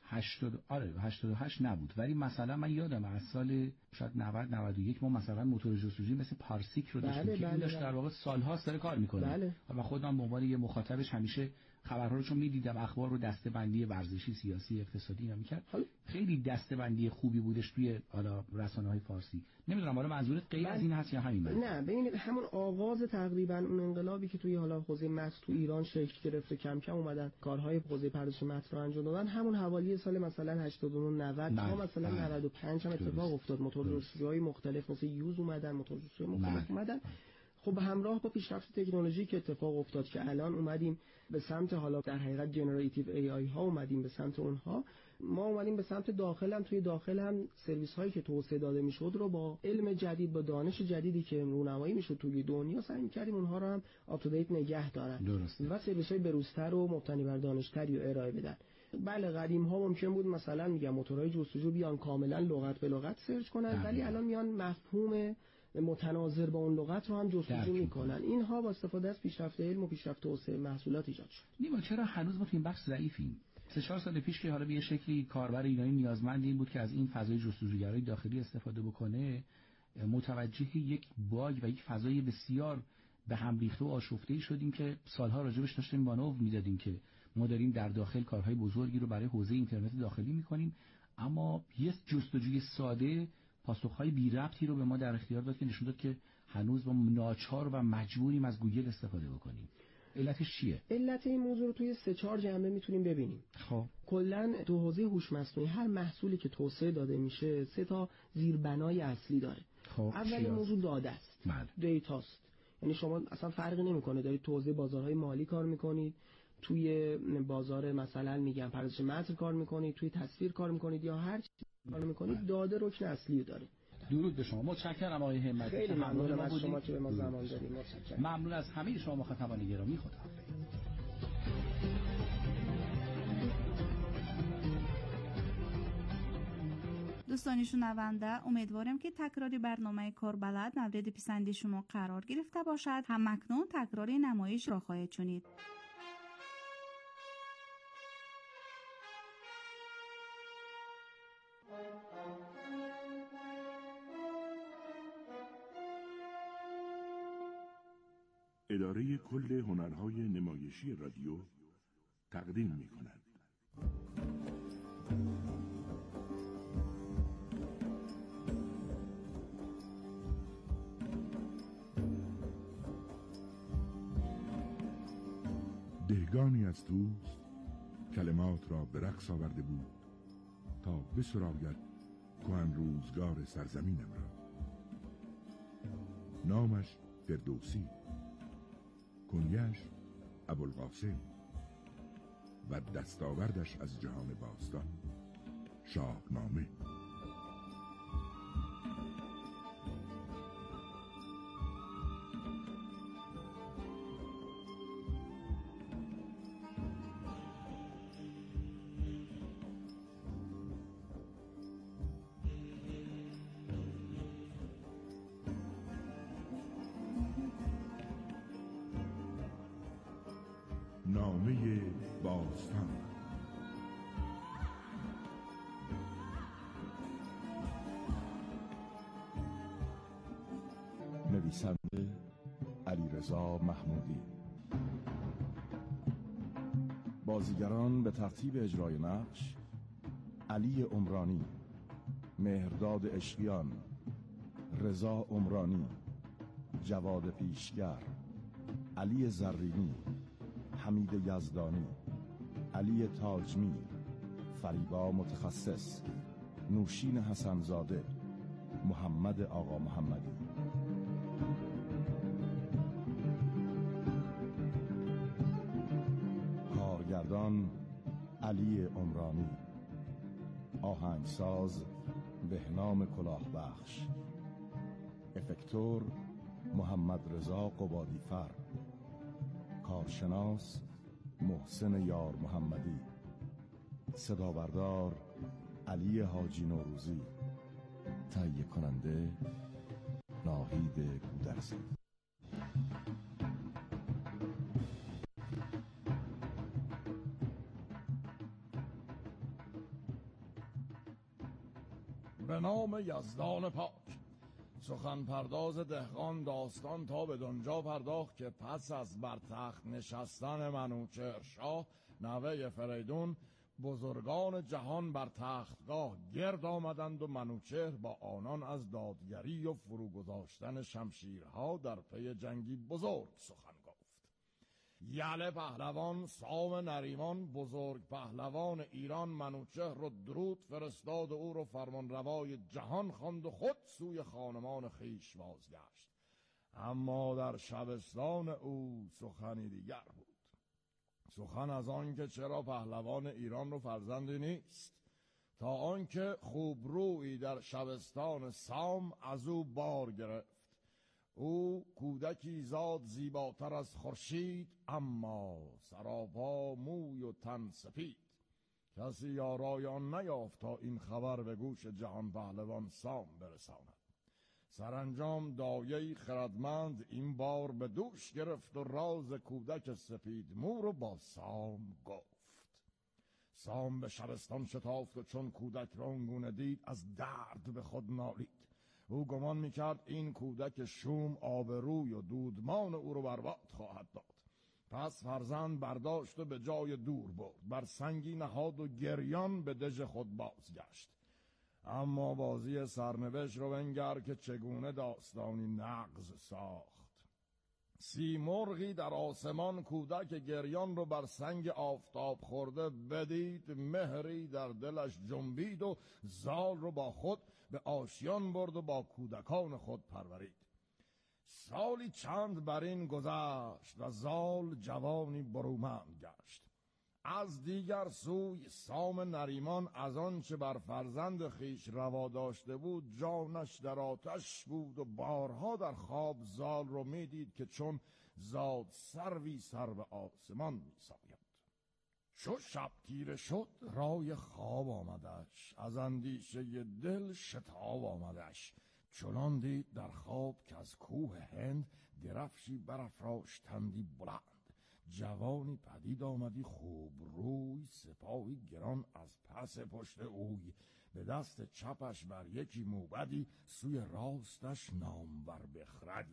88 نبود، ولی مثلا من یادم از سال شاید 91 ما مثلا موتور جستجویی مثل پارسیک رو داشتیم که این داشت در واقع سال‌هاست داره کار میکنه و خودم به عنوان یه مخاطبش همیشه خبرها رو چون میدیدم، اخبار رو دسته‌بندی ورزشی، سیاسی، اقتصادی اینا میکرد. خیلی دسته‌بندی خوبی بودش توی حالا رسانه‌های فارسی. نمیدونم حالا منظورت غیر از این هست یا همین؟ نه ببینید همون آغاز تقریبا اون انقلابی که توی حالا حوزه متن تو ایران شکل گرفت، کم کم اومدن کارهای حوزه پردازش متن رو انجام دادن، همون حوالی سال مثلا 89 90 تا مثلا 95 هم اتفاق افتاد. موتور جستجویی مختلف مثل یوز اومدن، موتور جستجویی مختلف اومدن. خب همراه با پیشرفت تکنولوژی که اتفاق افتاد که الان اومدیم به سمت حالا در حقیقت جنراتیو ای آی ها اومدیم به سمت اونها، ما اومدیم به سمت توی داخل هم سرویس هایی که توسعه داده میشد رو با علم جدید، با دانش جدیدی که رونمایی میشد توی دنیا سعی کردیم اونها رو هم آپ تو دیت نگه دارن و سرویس های بروزتر و مبتنی بر دانشتری رو ارائه بدن. بله قدیم ها ممکن بود مثلا میگم موتورهای جستجو بیان کاملا لغت به لغت سرچ کنن، ولی الان میان مفهوم متناظر با اون لغت رو هم جستجو میکنن. اینها با استفاده از پیشرفت علم و پیشرفت توسعه محصولات ایجاد شد. نیما چرا هنوز ما تو این بخش ضعیفیم؟ 3-4 سال پیش که حالا به یه شکلی کاربر ایرانی نیازمند این بود که از این فضای جستجوگرای داخلی استفاده بکنه، متوجه یک باگ و یک فضای بسیار به هم ریخته و آشفته‌ای شدیم که سالها راجبش داشتیم مانور میدادیم که ما داریم در داخل کارهای بزرگی رو برای حوزه اینترنت داخلی میکنیم، اما یه جستجوی ساده پاسخهای بی ربطی رو به ما در اختیار داد که نشون داد که هنوز ما ناچار و مجبوریم از گوگل استفاده بکنیم. علتش چیه؟ علت این موضوع رو توی 3-4 جنبه میتونیم ببینیم. خب کلا تو حوزه هوش مصنوعی هر محصولی که توسعه داده میشه 3 تا زیربنای اصلی داره. خب اول موضوع داده است. دیتاست. یعنی شما اصلا فرقی نمیکنه دارید تو حوزه بازارهای مالی کار میکنید، توی بازار مثلا میگم پردازش متن کار میکنید، توی تصویر کار میکنید یا هر چی کار میکنید، داده رکن اصلی داره. درود به شما. متشکرم آقای همتی. خیلی ممنونم از شما که به ما زمان دادید. متشکرم. ممنون از همه شما مخاطبان گرامی. خدا دوستان شنونده، امیدوارم که تکراری برنامه کاربلد مورد پسند شما قرار گرفته باشد. همکنون تکراری نمایش را خواهید شنید. اداره کل هنرهای نمایشی رادیو تقدیم می‌کند. دهگانی از دوست کلمات را به رقص آورده بود تا بسراید کهن روزگار سرزمینم را. نامش فردوسی، کنیش ابوالقاسم و دستاوردش از جهان باستان شاهنامه. نامه باستان. نویسنده علیرضا محمودی. بازیگران به ترتیب اجرای نقش: علی عمرانی، مهرداد عشقیان، رضا عمرانی، جواد پیشگر، علی زرینی، حمید یزدانی، علی تاجمیر، فریبا متخصص، نوشین حسنزاده، محمد آقا محمدی. کارگردان علی عمرانی. آهنگساز بهنام کلاهبخش. افکتور محمد رضا قبادیفر. کارشناس محسن یار محمدی. صدابردار علی حاجی نوروزی. تهیه کننده ناهید گودرزی. به نام یزدان پاک. سخن پرداز دهقان داستان تا به دنجا پرداخت که پس از بر تخت نشستن منوچهر شاه نوه فریدون، بزرگان جهان بر تختگاه گرد آمدند و منوچهر با آنان از دادگری و فروگذاشتن شمشیرها در پی جنگی بزرگ سخن گفت. یله پهلوان سام نریمان بزرگ پهلوان ایران منوچهر رو درود فرستاد و او رو فرمان روای جهان خواند و خود سوی خانمان خیش بازگشت. اما در شبستان او سخنی دیگر بود. سخن از آن که چرا پهلوان ایران رو فرزندی نیست، تا آنکه خوبرویی در شبستان سام از او بار گرفت. او کودکی زاد زیباتر از خورشید، اما سراپا موی و تن سپید. کسی یارای آن نیافت تا این خبر به گوش جهان پهلوان سام برساند. سرانجام دایه خردمند این بار به دوش گرفت و راز کودک سپید مو رو با سام گفت. سام به شبستان شتافت و چون کودک را آنگونه دید از درد به خود نالید. او گمان میکرد این کودک شوم آبروی و دودمان او رو برباد خواهد داد. پس فرزند برداشت و به جای دور برد، بر سنگی نهاد و گریان به دژ خود بازگشت. اما بازی سرنوشت رو بنگر که چگونه داستانی نغز ساخت. سیمرغی در آسمان کودک گریان رو بر سنگ آفتاب خورده بدید، مهری در دلش جنبید و زال رو با خود به آشیان برد و با کودکان خود پرورید. سالی چند بر این گذشت و زال جوانی برومند گشت. از دیگر سوی سام نریمان از آنچه بر فرزند خیش روا داشته بود جانش در آتش بود و بارها در خواب زال رو میدید که چون زاد سروی سر به آسمان میساید. چو شب تیره شد رای خواب آمدش، از اندیشه دل شتاب آمدش. چنان دید در خواب که از کوه هند درفشی برافراشتندی بلند. جوانی پدید آمدی خوب روی، سپاهی گران از پس پشت اوی. به دست چپش بر یکی موبدی، سوی راستش نامور بخردی.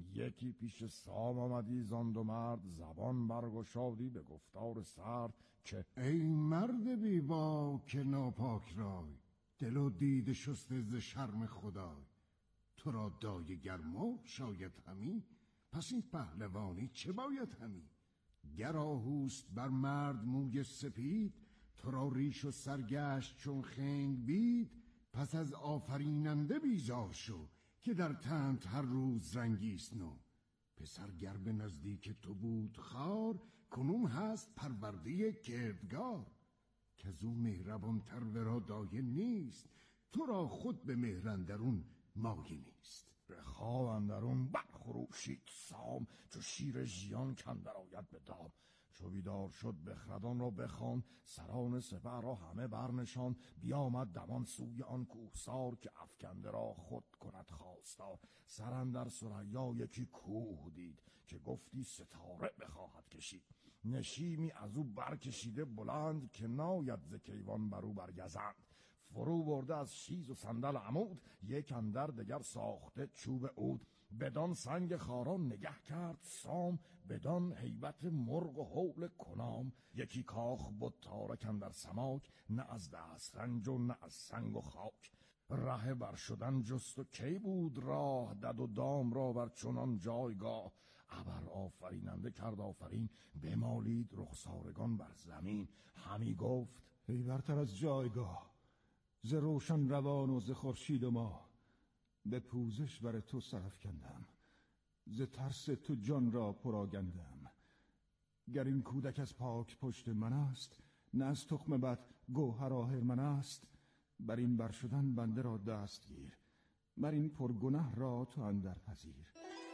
یکی پیش سام آمدی زان دو مرد، زبان برگشادی به گفتار سرد که ای مرد بی‌با که ناپاک رای، دل و دید شسته ز شرم خدای. تو را دایه گرما شاید همی، پس این پهلوانی چه باید همی؟ گر آهوست بر مرد موی سپید، تو را ریش و سرگشت چون خنگ بید. پس از آفریننده بیزار شو، که در تنت هر روز رنگیست نو. پسر گر به نزدیک تو بود خار، کنون هست پرورده کردگار. که از او مهربانتر ورا دایه نیست، تو را خود به مهر اندرون مایه نیست. به خواب اندرون برخروشید سام، چو شیر ژیان کاندر آید به دام. چو بیدار شد بخردان را بخواند، سران سپه را همه برنشاند. بیامد دمان سوی آن کوهسار، که افکنده را خود کند خواستار. سر اندر ثریا یکی کوه دید، که گفتی ستاره بخواهد کشید. نشیمی از او برکشیده بلند، که ناید ز کیوان بر او برگزند. فرو برده از شیز و صندل عمود، یک اندر دگر ساخته چوب عود. بدان سنگ خاران نگه کرد سام، بدان هیبت مرغ و هول کنام. یکی کاخ بد تارک اندر سماک، نه از دست رنج و نه از سنگ و خاک. ره بر شدن جست و کی بود راه، دد و دام را بر چنان جایگاه. ابر آفریننده کرد آفرین، بمالید رخسارگان بر زمین. همی گفت ای برتر از جایگاه، ز روشن روان و ز خورشید و ماه. به پوزش بر تو سرافکندم، ز ترس تو جان را پراگندم. گر این کودک از پاک پشت من است، نه از تخم بد گوهر آهرمن است. بر این بر شدن بنده را دست گیر، بر این پرگنه را تو اندر پذیر.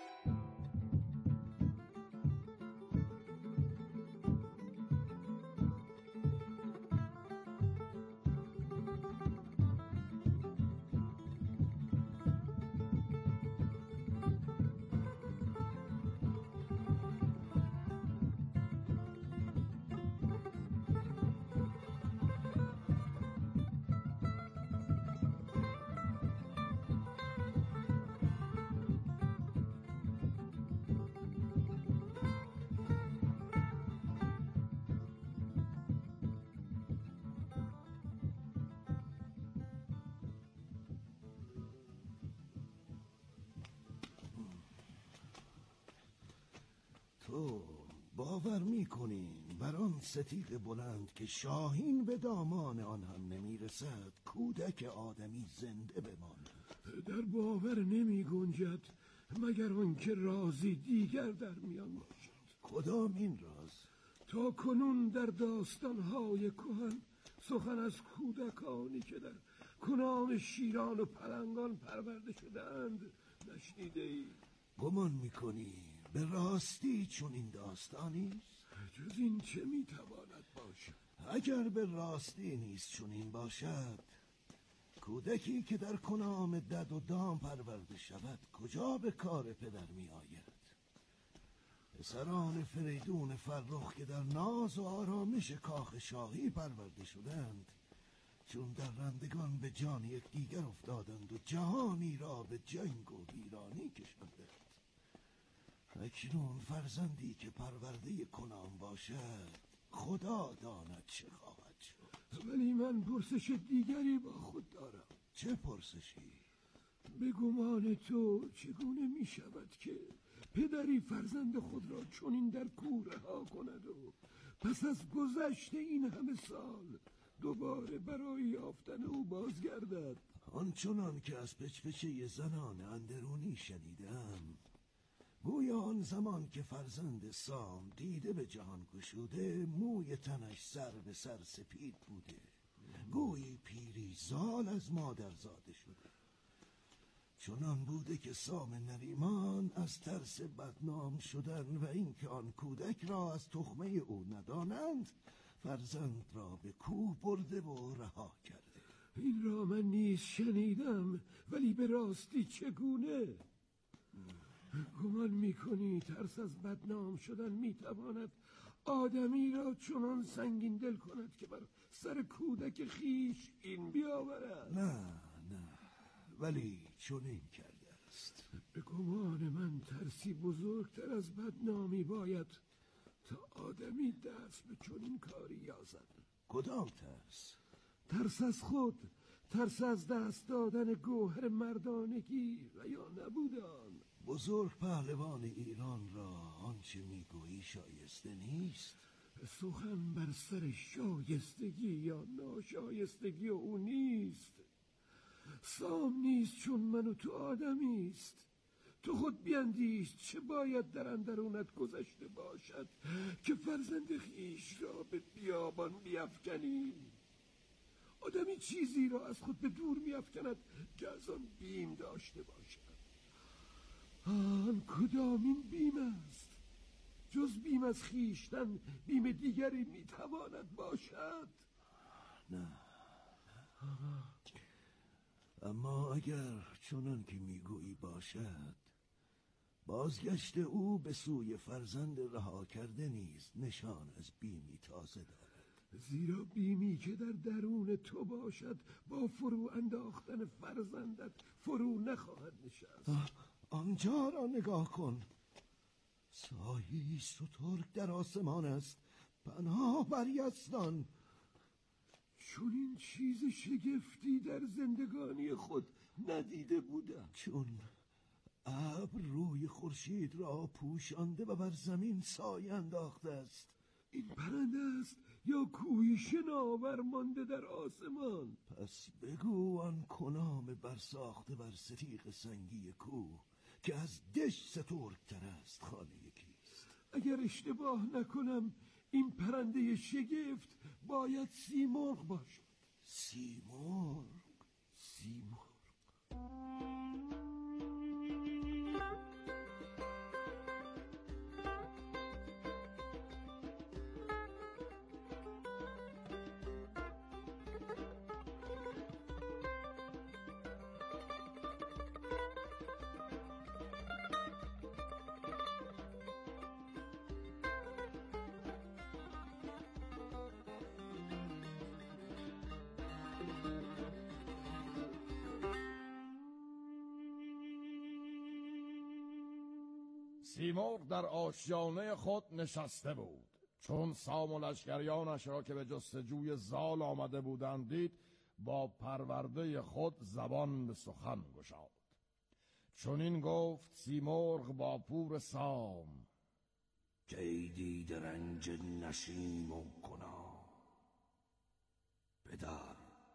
تو باور میکنی بر آن ستیغ بلند، که شاهین به دامان آن هم نمیرسد، کودک آدمی زنده بماند؟ در باور نمی گنجد، مگر آنکه رازی دیگر در میان باشد. کدام این راز؟ تا کنون در داستانهای کهن سخن از کودکانی که در کنام شیران و پلنگان پرورده شدند نشنیده ای؟ گمان میکنی به راستی چون این داستانیست؟ جز این چه میتواند باشد؟ اگر به راستی نیست چون این باشد، کودکی که در کنام دد و دام پرورده شود کجا به کار پدر می آید؟ پسران فریدون فرخ که در ناز و آرامش کاخ شاهی پرورده شدند، چون در رندگان به جان یکدیگر افتادند و جهانی را به جنگ و ویرانی کشاندند. اکنون فرزندی که پرورده کنام باشد، خدا داند چه خواهد شد. ولی من پرسش دیگری با خود دارم. چه پرسشی؟ به گمان تو چگونه می شود که پدری فرزند خود را چنین در کوه رها کند و پس از گذشت این همه سال دوباره برای یافتن او بازگردد؟ آنچنان که از پچپچه زنان اندرونی شنیدم، گویا آن زمان که فرزند سام دیده به جهان گشوده، موی تنش سر به سر سپید بوده، گویی پیری زال از مادر زاده شده. چنان بوده که سام نریمان از ترس بدنام شدن و اینکه آن کودک را از تخمه او ندانند، فرزند را به کوه برده و رها کرده. این را من نیز شنیدم، ولی به راستی چگونه؟ گمان میکنی ترس از بدنام شدن میتواند آدمی را چنان سنگین دل کند که بر سر کودک خیش این بیاورد؟ نه، ولی چنین کرده است. به گمان من ترسی بزرگتر از بدنامی باید تا آدمی دست به چنین کاری یازد. کدام ترس؟ ترس از خود، ترس از دست دادن گوهر مردانگی و یا نبودن. بزرگ پهلوان ایران را آنچه میگویی شایسته نیست. سخن بر سر شایستگی یا ناشایستگی او نیست. سام نیست چون من و تو آدمیست. تو خود بیندیش چه باید در اندرونت گذشته باشد که فرزند خویش را به بیابان بیفکنی. آدمی چیزی را از خود به دور میافکند که از آن بیم داشته باشد. آن کدامین بیم است؟ جز بیم از خویشتن بیم دیگری میتواند باشد؟ نه، اما اگر چنان که میگویی باشد، بازگشت او به سوی فرزند رها کرده نیز نشان از بیمی تازه دارد. زیرا بیمی که در درون تو باشد با فرو انداختن فرزندت فرو نخواهد نشست. آنجا را نگاه کن. سایه‌ای سترگ در آسمان است، پناه بر یزدان. چون این چیز شگفتی در زندگانی خود ندیده بودم. چون ابر روی خورشید را پوشانده و بر زمین سایه انداخته است. این پرنده است یا کوهی شناور مانده در آسمان؟ پس بگو آن کنام برساخته بر ستیغ سنگی کوه که از دش سترگتر است خانه کیست؟ اگر اشتباه نکنم این پرنده شگفت باید سیمرغ باشد. سیمرغ؟ سیمرغ در آشیانه خود نشسته بود. چون سام و لشکریانش را که به جستجوی زال آمده بودند دید، با پرورده خود زبان به سخن گشاد. چون این گفت سیمرغ با پور سام: کی دیده رنج نشیم و گناه، پدر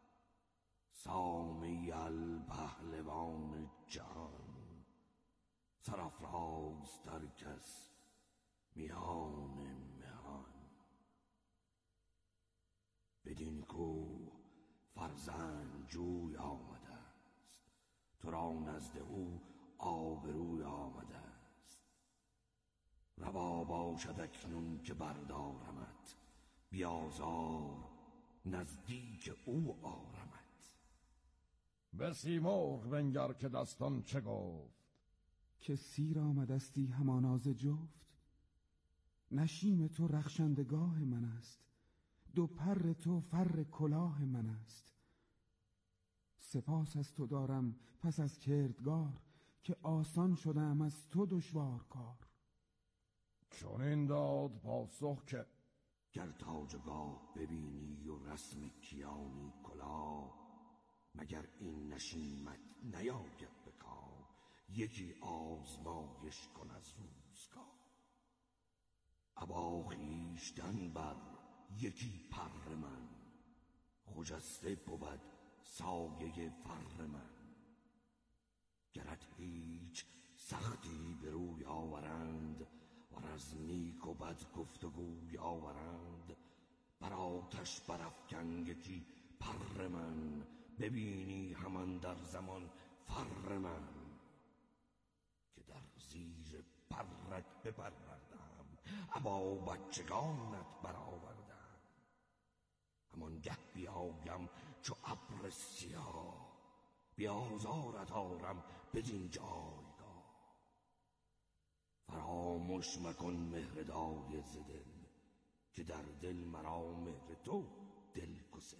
سام یل پهلوان جهان، سرافراز در کس میان مهان. بدین کوه فرزند جوی آمده است، تو را نزد او آبروی آمده است. روا باشد اکنون که بردارمت، بیازار نزدیک او آرمت. به سیمرغ بنگر که دستان چه گفت، که سیر آمدستی همانا ز جفت. نشیم تو رخشندگاه من است، دو پر تو فر کلاه من است. سپاس از تو دارم پس از کردگار، که آسان شدم از تو دشوار کار. چون این داد پاسخ که گر تاجگاه ببینی و رسم کیانی کلاه، مگر این نشیمت نیاید به کار. یکی آزمایش کن از روزگار، ابا خویشتن بر یکی پر من، خجسته بود سایه فر من. گرت هیچ سختی به روی آورند، و از نیک و بد گفتگوی آورند. بر آتش برافکن یکی پر من، ببینی همان در زمان فر من. که در زیر پرت بپروردم، ابا بچگانت برآوردم. همان گه بیایم چو ابر سیاه، بیازارت آرم بدین جایگاه. فراموش مکن مهر دای ز دل، که در دل مرا مهر تو دل گسل.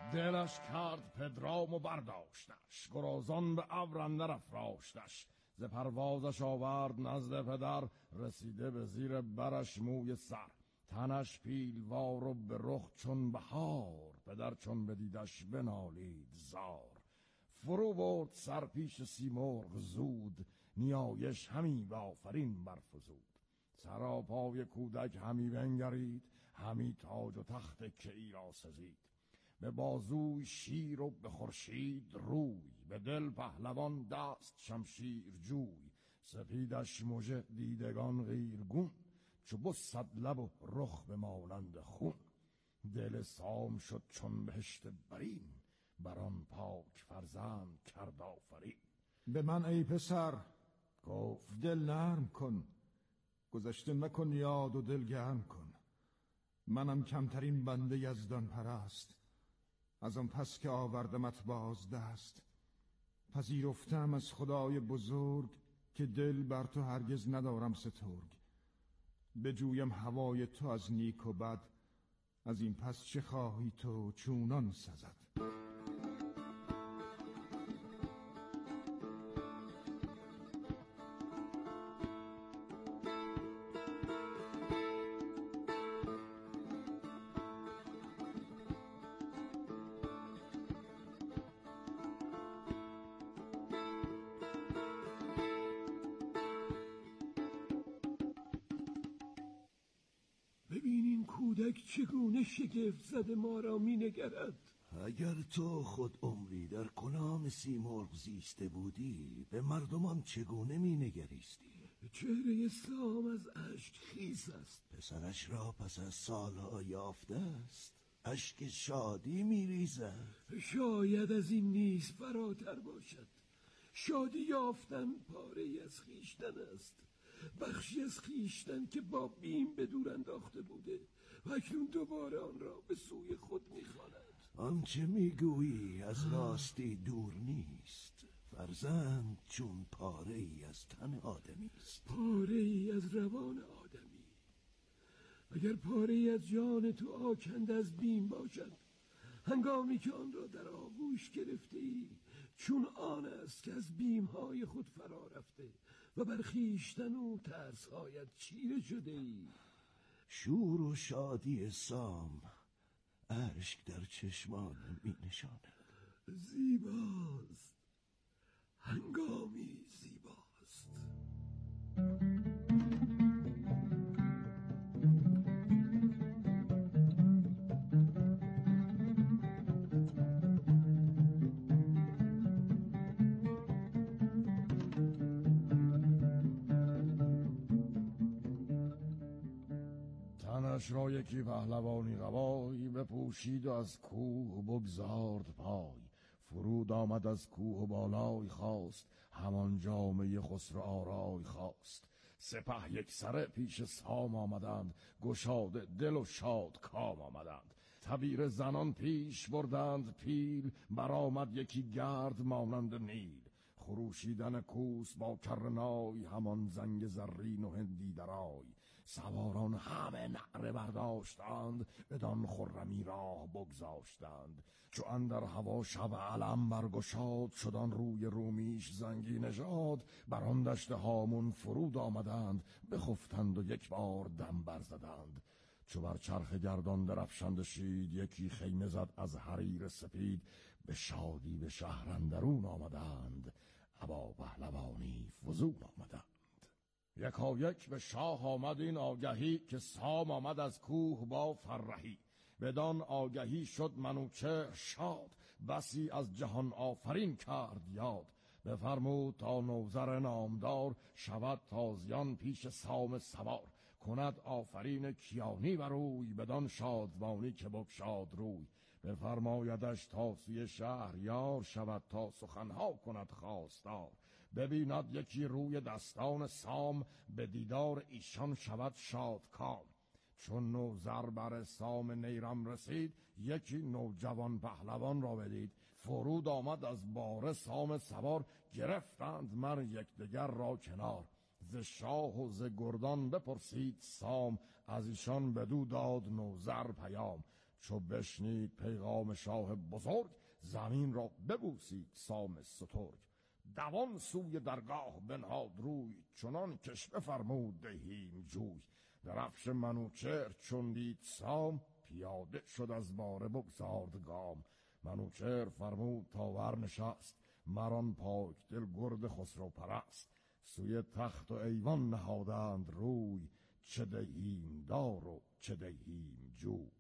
دلش کرد پدرام و برداشتش، گرازان به ابر اندر افراشتش. ز پروازش آورد نزد پدر، رسیده به زیر برش موی سر. تنش پیلوار و به رخ چون بهار، پدر چون بدیدش بنالید زار. فرو برد سر پیش سیمرغ زود، نیایش همی به آفرین برفزود. سراپای کودک همی بنگرید، همی تاج و تخت کیی را سزید. به بازوی شیر و به خورشید روی، به دل پهلوان دست شمشیر جوی. سپیدش مژه دیدگان غیرگون، چو بسد لب و رخ به مانند خون. دل سام شد چون بهشت برین، بران پاک فرزند کرد آفرین. به من ای پسر گفت دل نرم کن، گذشته مکن یاد و دل گرم کن. منم کمترین بنده یزدان پرست، از آن پس که آوردمت باز دست. پذیرفتم از خدای بزرگ، که دل بر تو هرگز ندارم سترگ. بجویم هوای تو از نیک و بد، از این پس چه خواهی تو چونان سزد. ببینین کودک چگونه شگفت زده ما را می نگرد. اگر تو خود عمری در کلام سیمرغ زیسته بودی، به مردمان چگونه می نگریستی؟ چهره سام از اشک خیس است. پسرش را پس از سالها یافته است، اشک شادی می ریزد. شاید از این نیز فراتر باشد. شادی یافتن پاره ای از خیشتن است، بخشی از خیشتن که با بیم به دور انداخته بوده و اکنون دوباره آن را به سوی خود می‌خواند. آنچه میگویی از راستی دور نیست. فرزند چون پاره ای از تن آدمی است. پاره ای از روان آدمی. اگر پاره ای از جان تو آکنده از بیم باشد، هنگامی که آن را در آغوش گرفته ای، چون آن است که از بیمهای خود فرا رفته و بر خویشتن و ترس‌هایت چیره شده ای. شور و شادی سام اشک در چشمان می نشاند. زیباست، هنگامی زیباست. تنش را یکی پهلوانی قبای، بپوشید و از کوه بگذارد پای. فرود آمد از کوه و بالای خواست، همان جامه خسرو آرای خواست. سپه یک سره پیش سام آمدند، گشاده دل و شاد کام آمدند. تبیر زنان پیش بردند پیل، برآمد یکی گرد مانند نیل. خروشیدن کوس با کرنای، همان زنگ زرین و هندی درای. سواران همه نعره برداشتند، بدان خرمی راه بگذاشتند. چو اندر هوا شب علم برگشاد، شدان روی رومیش زنگی نژاد. بر آن دشت هامون فرود آمدند، بخفتند و یک بار دم برزدند. چو بر چرخ گردان درفشنده شید، یکی خیمه زد از حریر سپید. به شادی به شهر اندرون آمدند، ابا پهلوانی فزون آمدند. یکایک به شاه آمد این آگهی، که سام آمد از کوه با فرهی. بدان آگهی شد منوچهر شاد، بسی از جهان آفرین کرد یاد. بفرمود تا نوذر نامدار، شود تازیان پیش سام سوار. کند آفرین کیانی بر اوی، بدان شادمانی که بگشاد روی. بفرمایدش تا سوی شهریار، شود تا سخنها کند خواستار. ببیند یکی روی دستان سام، به دیدار ایشان شود شادکام. چون نوذر بر سام نیرم رسید، یکی نوجوان پهلوان را بدید. فرود آمد از باره سام سوار، گرفتند مر یکدیگر را کنار. ز شاه و ز گردان بپرسید سام، از ایشان بدو داد نوذر پیام. چو بشنید پیغام شاه بزرگ، زمین را ببوسید سام سترگ. دوان سوی درگاه بنهاد روی، چنان کش بفرمود دهیم جوی. درفش منوچهر چون دید سام، پیاده شد از باره بگذارد گام. منوچهر فرمود تا ورنشست، مران پاک دل گرد خسرو پرست. سوی تخت و ایوان نهادند روی، چه دهیم دار و چه دهیم جوی.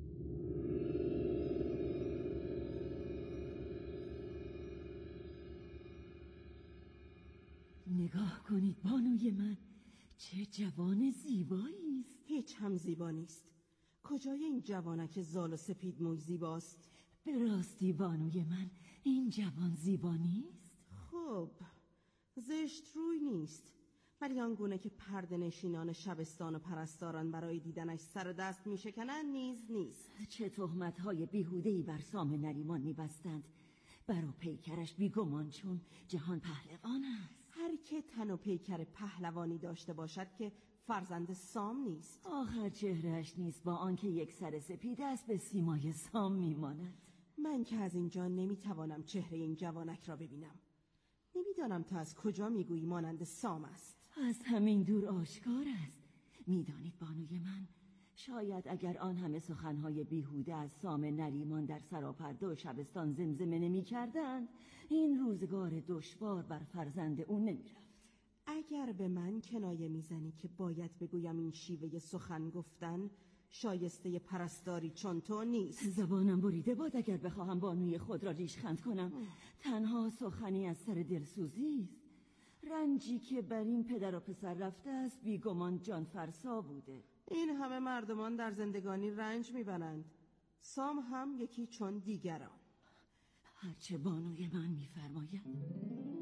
نگاه کنید بانوی من، چه جوان زیبایی است. هیچ هم زیبا نیست. کجای این جوانک زال و سپید موی زیباست؟ به راستی بانوی من، این جوان زیبا نیست؟ خب زشت روی نیست، ولی آنگونه که پرده نشینان شبستان و پرستاران برای دیدنش سر و دست می شکنند نیز نیست. چه تهمت‌های بیهوده‌ای بر سام نریمان می بستند. برا پیکرش بیگمان چون جهان پهلوان است. هر که تن و پیکر پهلوانی داشته باشد که فرزند سام نیست. آخر چهرهش نیست با آنکه یک سر سپید است به سیمای سام میماند. من که از اینجا نمیتوانم چهره این جوانک را ببینم. نمیدانم تا از کجا میگویی مانند سام است. از همین دور آشکار است. میدانید بانوی من، شاید اگر آن همه سخنهای بیهوده از سام نریمان در سراپرده و شبستان زمزمه نمی کردند، این روزگار دشوار بر فرزند او نمی رفت. اگر به من کنایه میزنی که باید بگویم این شیوه سخن گفتن شایسته پرستاری چون تو نیست. زبانم بریده باد اگر بخواهم بانوی خود را ریشخند کنم. تنها سخنی از سر دلسوزی است. رنجی که بر این پدر و پسر رفته است بیگمان جان فرسا بوده. این همه مردمان در زندگانی رنج میبرند، سام هم یکی چون دیگران. هرچه بانوی من میفرماید.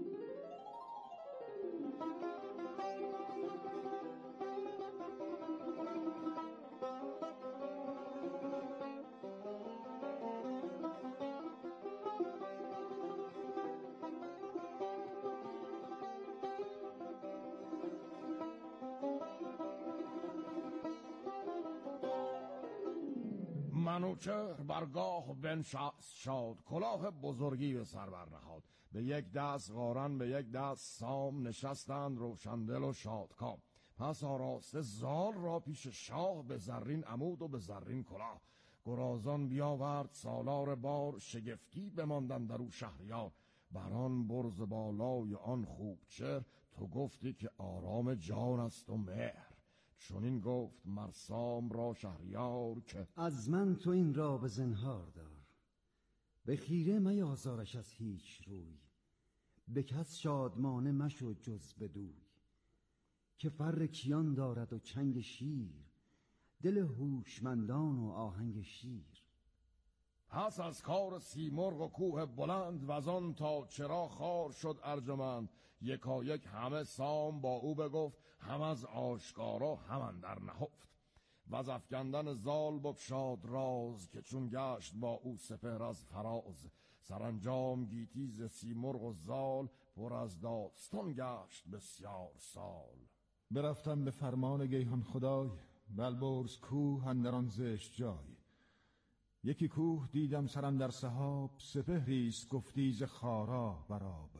منوچهر برگاه بنشست شاد، کلاه بزرگی به سر برنهاد. به یک دست قارن به یک دست سام، نشستند روشندل و شادکام. پس آراسته زال را پیش شاه، به زرین عمود و به زرین کلاه. گرازان بیاورد سالار بار، شگفتی بماندند در او شهریار. بران برز بالای آن خوب چهر، تو گفتی که آرام جان است و مهر. چون این گفت مرسام را شهریار که از من تو این را به زنهار دار. به خیره میازارش از هیچ روی، به کس شادمانه مشو جز بدوی. که فر کیان دارد و چنگ شیر، دل هوشمندان و آهنگ شیر. پس از کار سیمرغ و کوه بلند، وزان تا چرا خار شد ارجمند. یکایک همه سام با او بگفت، هم از آشکارا هم اندر نهفت. وز افگندن زال بگشاد راز، که چون گشت با او سپهر از فراز. سرانجام گیتی ز سیمرغ و زال، پر از داستان گشت بسیار سال. برفتم به فرمان گیهان خدای، بلبرز کوه اندر آن زشت جای. یکی کوه دیدم سراندر سحاب، سپهریست گفتی ز خارا برآب.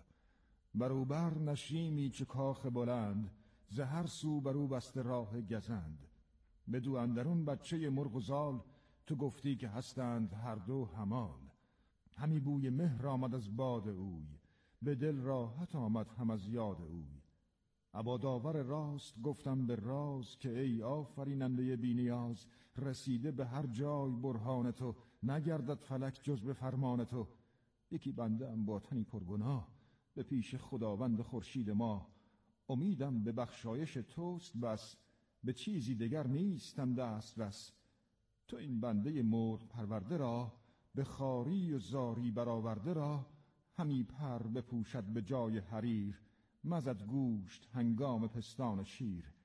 بروبر نشیمی چه کاخ بلند، ز هر سو برو بسته راه گزند. بدو اندرون بچه مرغ و زال، تو گفتی که هستند هر دو همال. همی بوی مهر آمد از باد اوی، به دل راحت آمد هم از یاد اوی. اباداور راست گفتم به راز، که ای آفریننده بی نیاز. رسیده به هر جای برهان تو، نگردد فلک جز به فرمان تو. یکی بنده ام با تنی پرگناه، به پیش خداوند خورشید ما. امیدم به بخشایش توست بس، به چیزی دگر نیستم دست رس. تو این بنده مرغ پرورده را، به خاری و زاری برآورده را. همی پر بپوشد به جای حریر، مزد گوشت هنگام پستان شیر.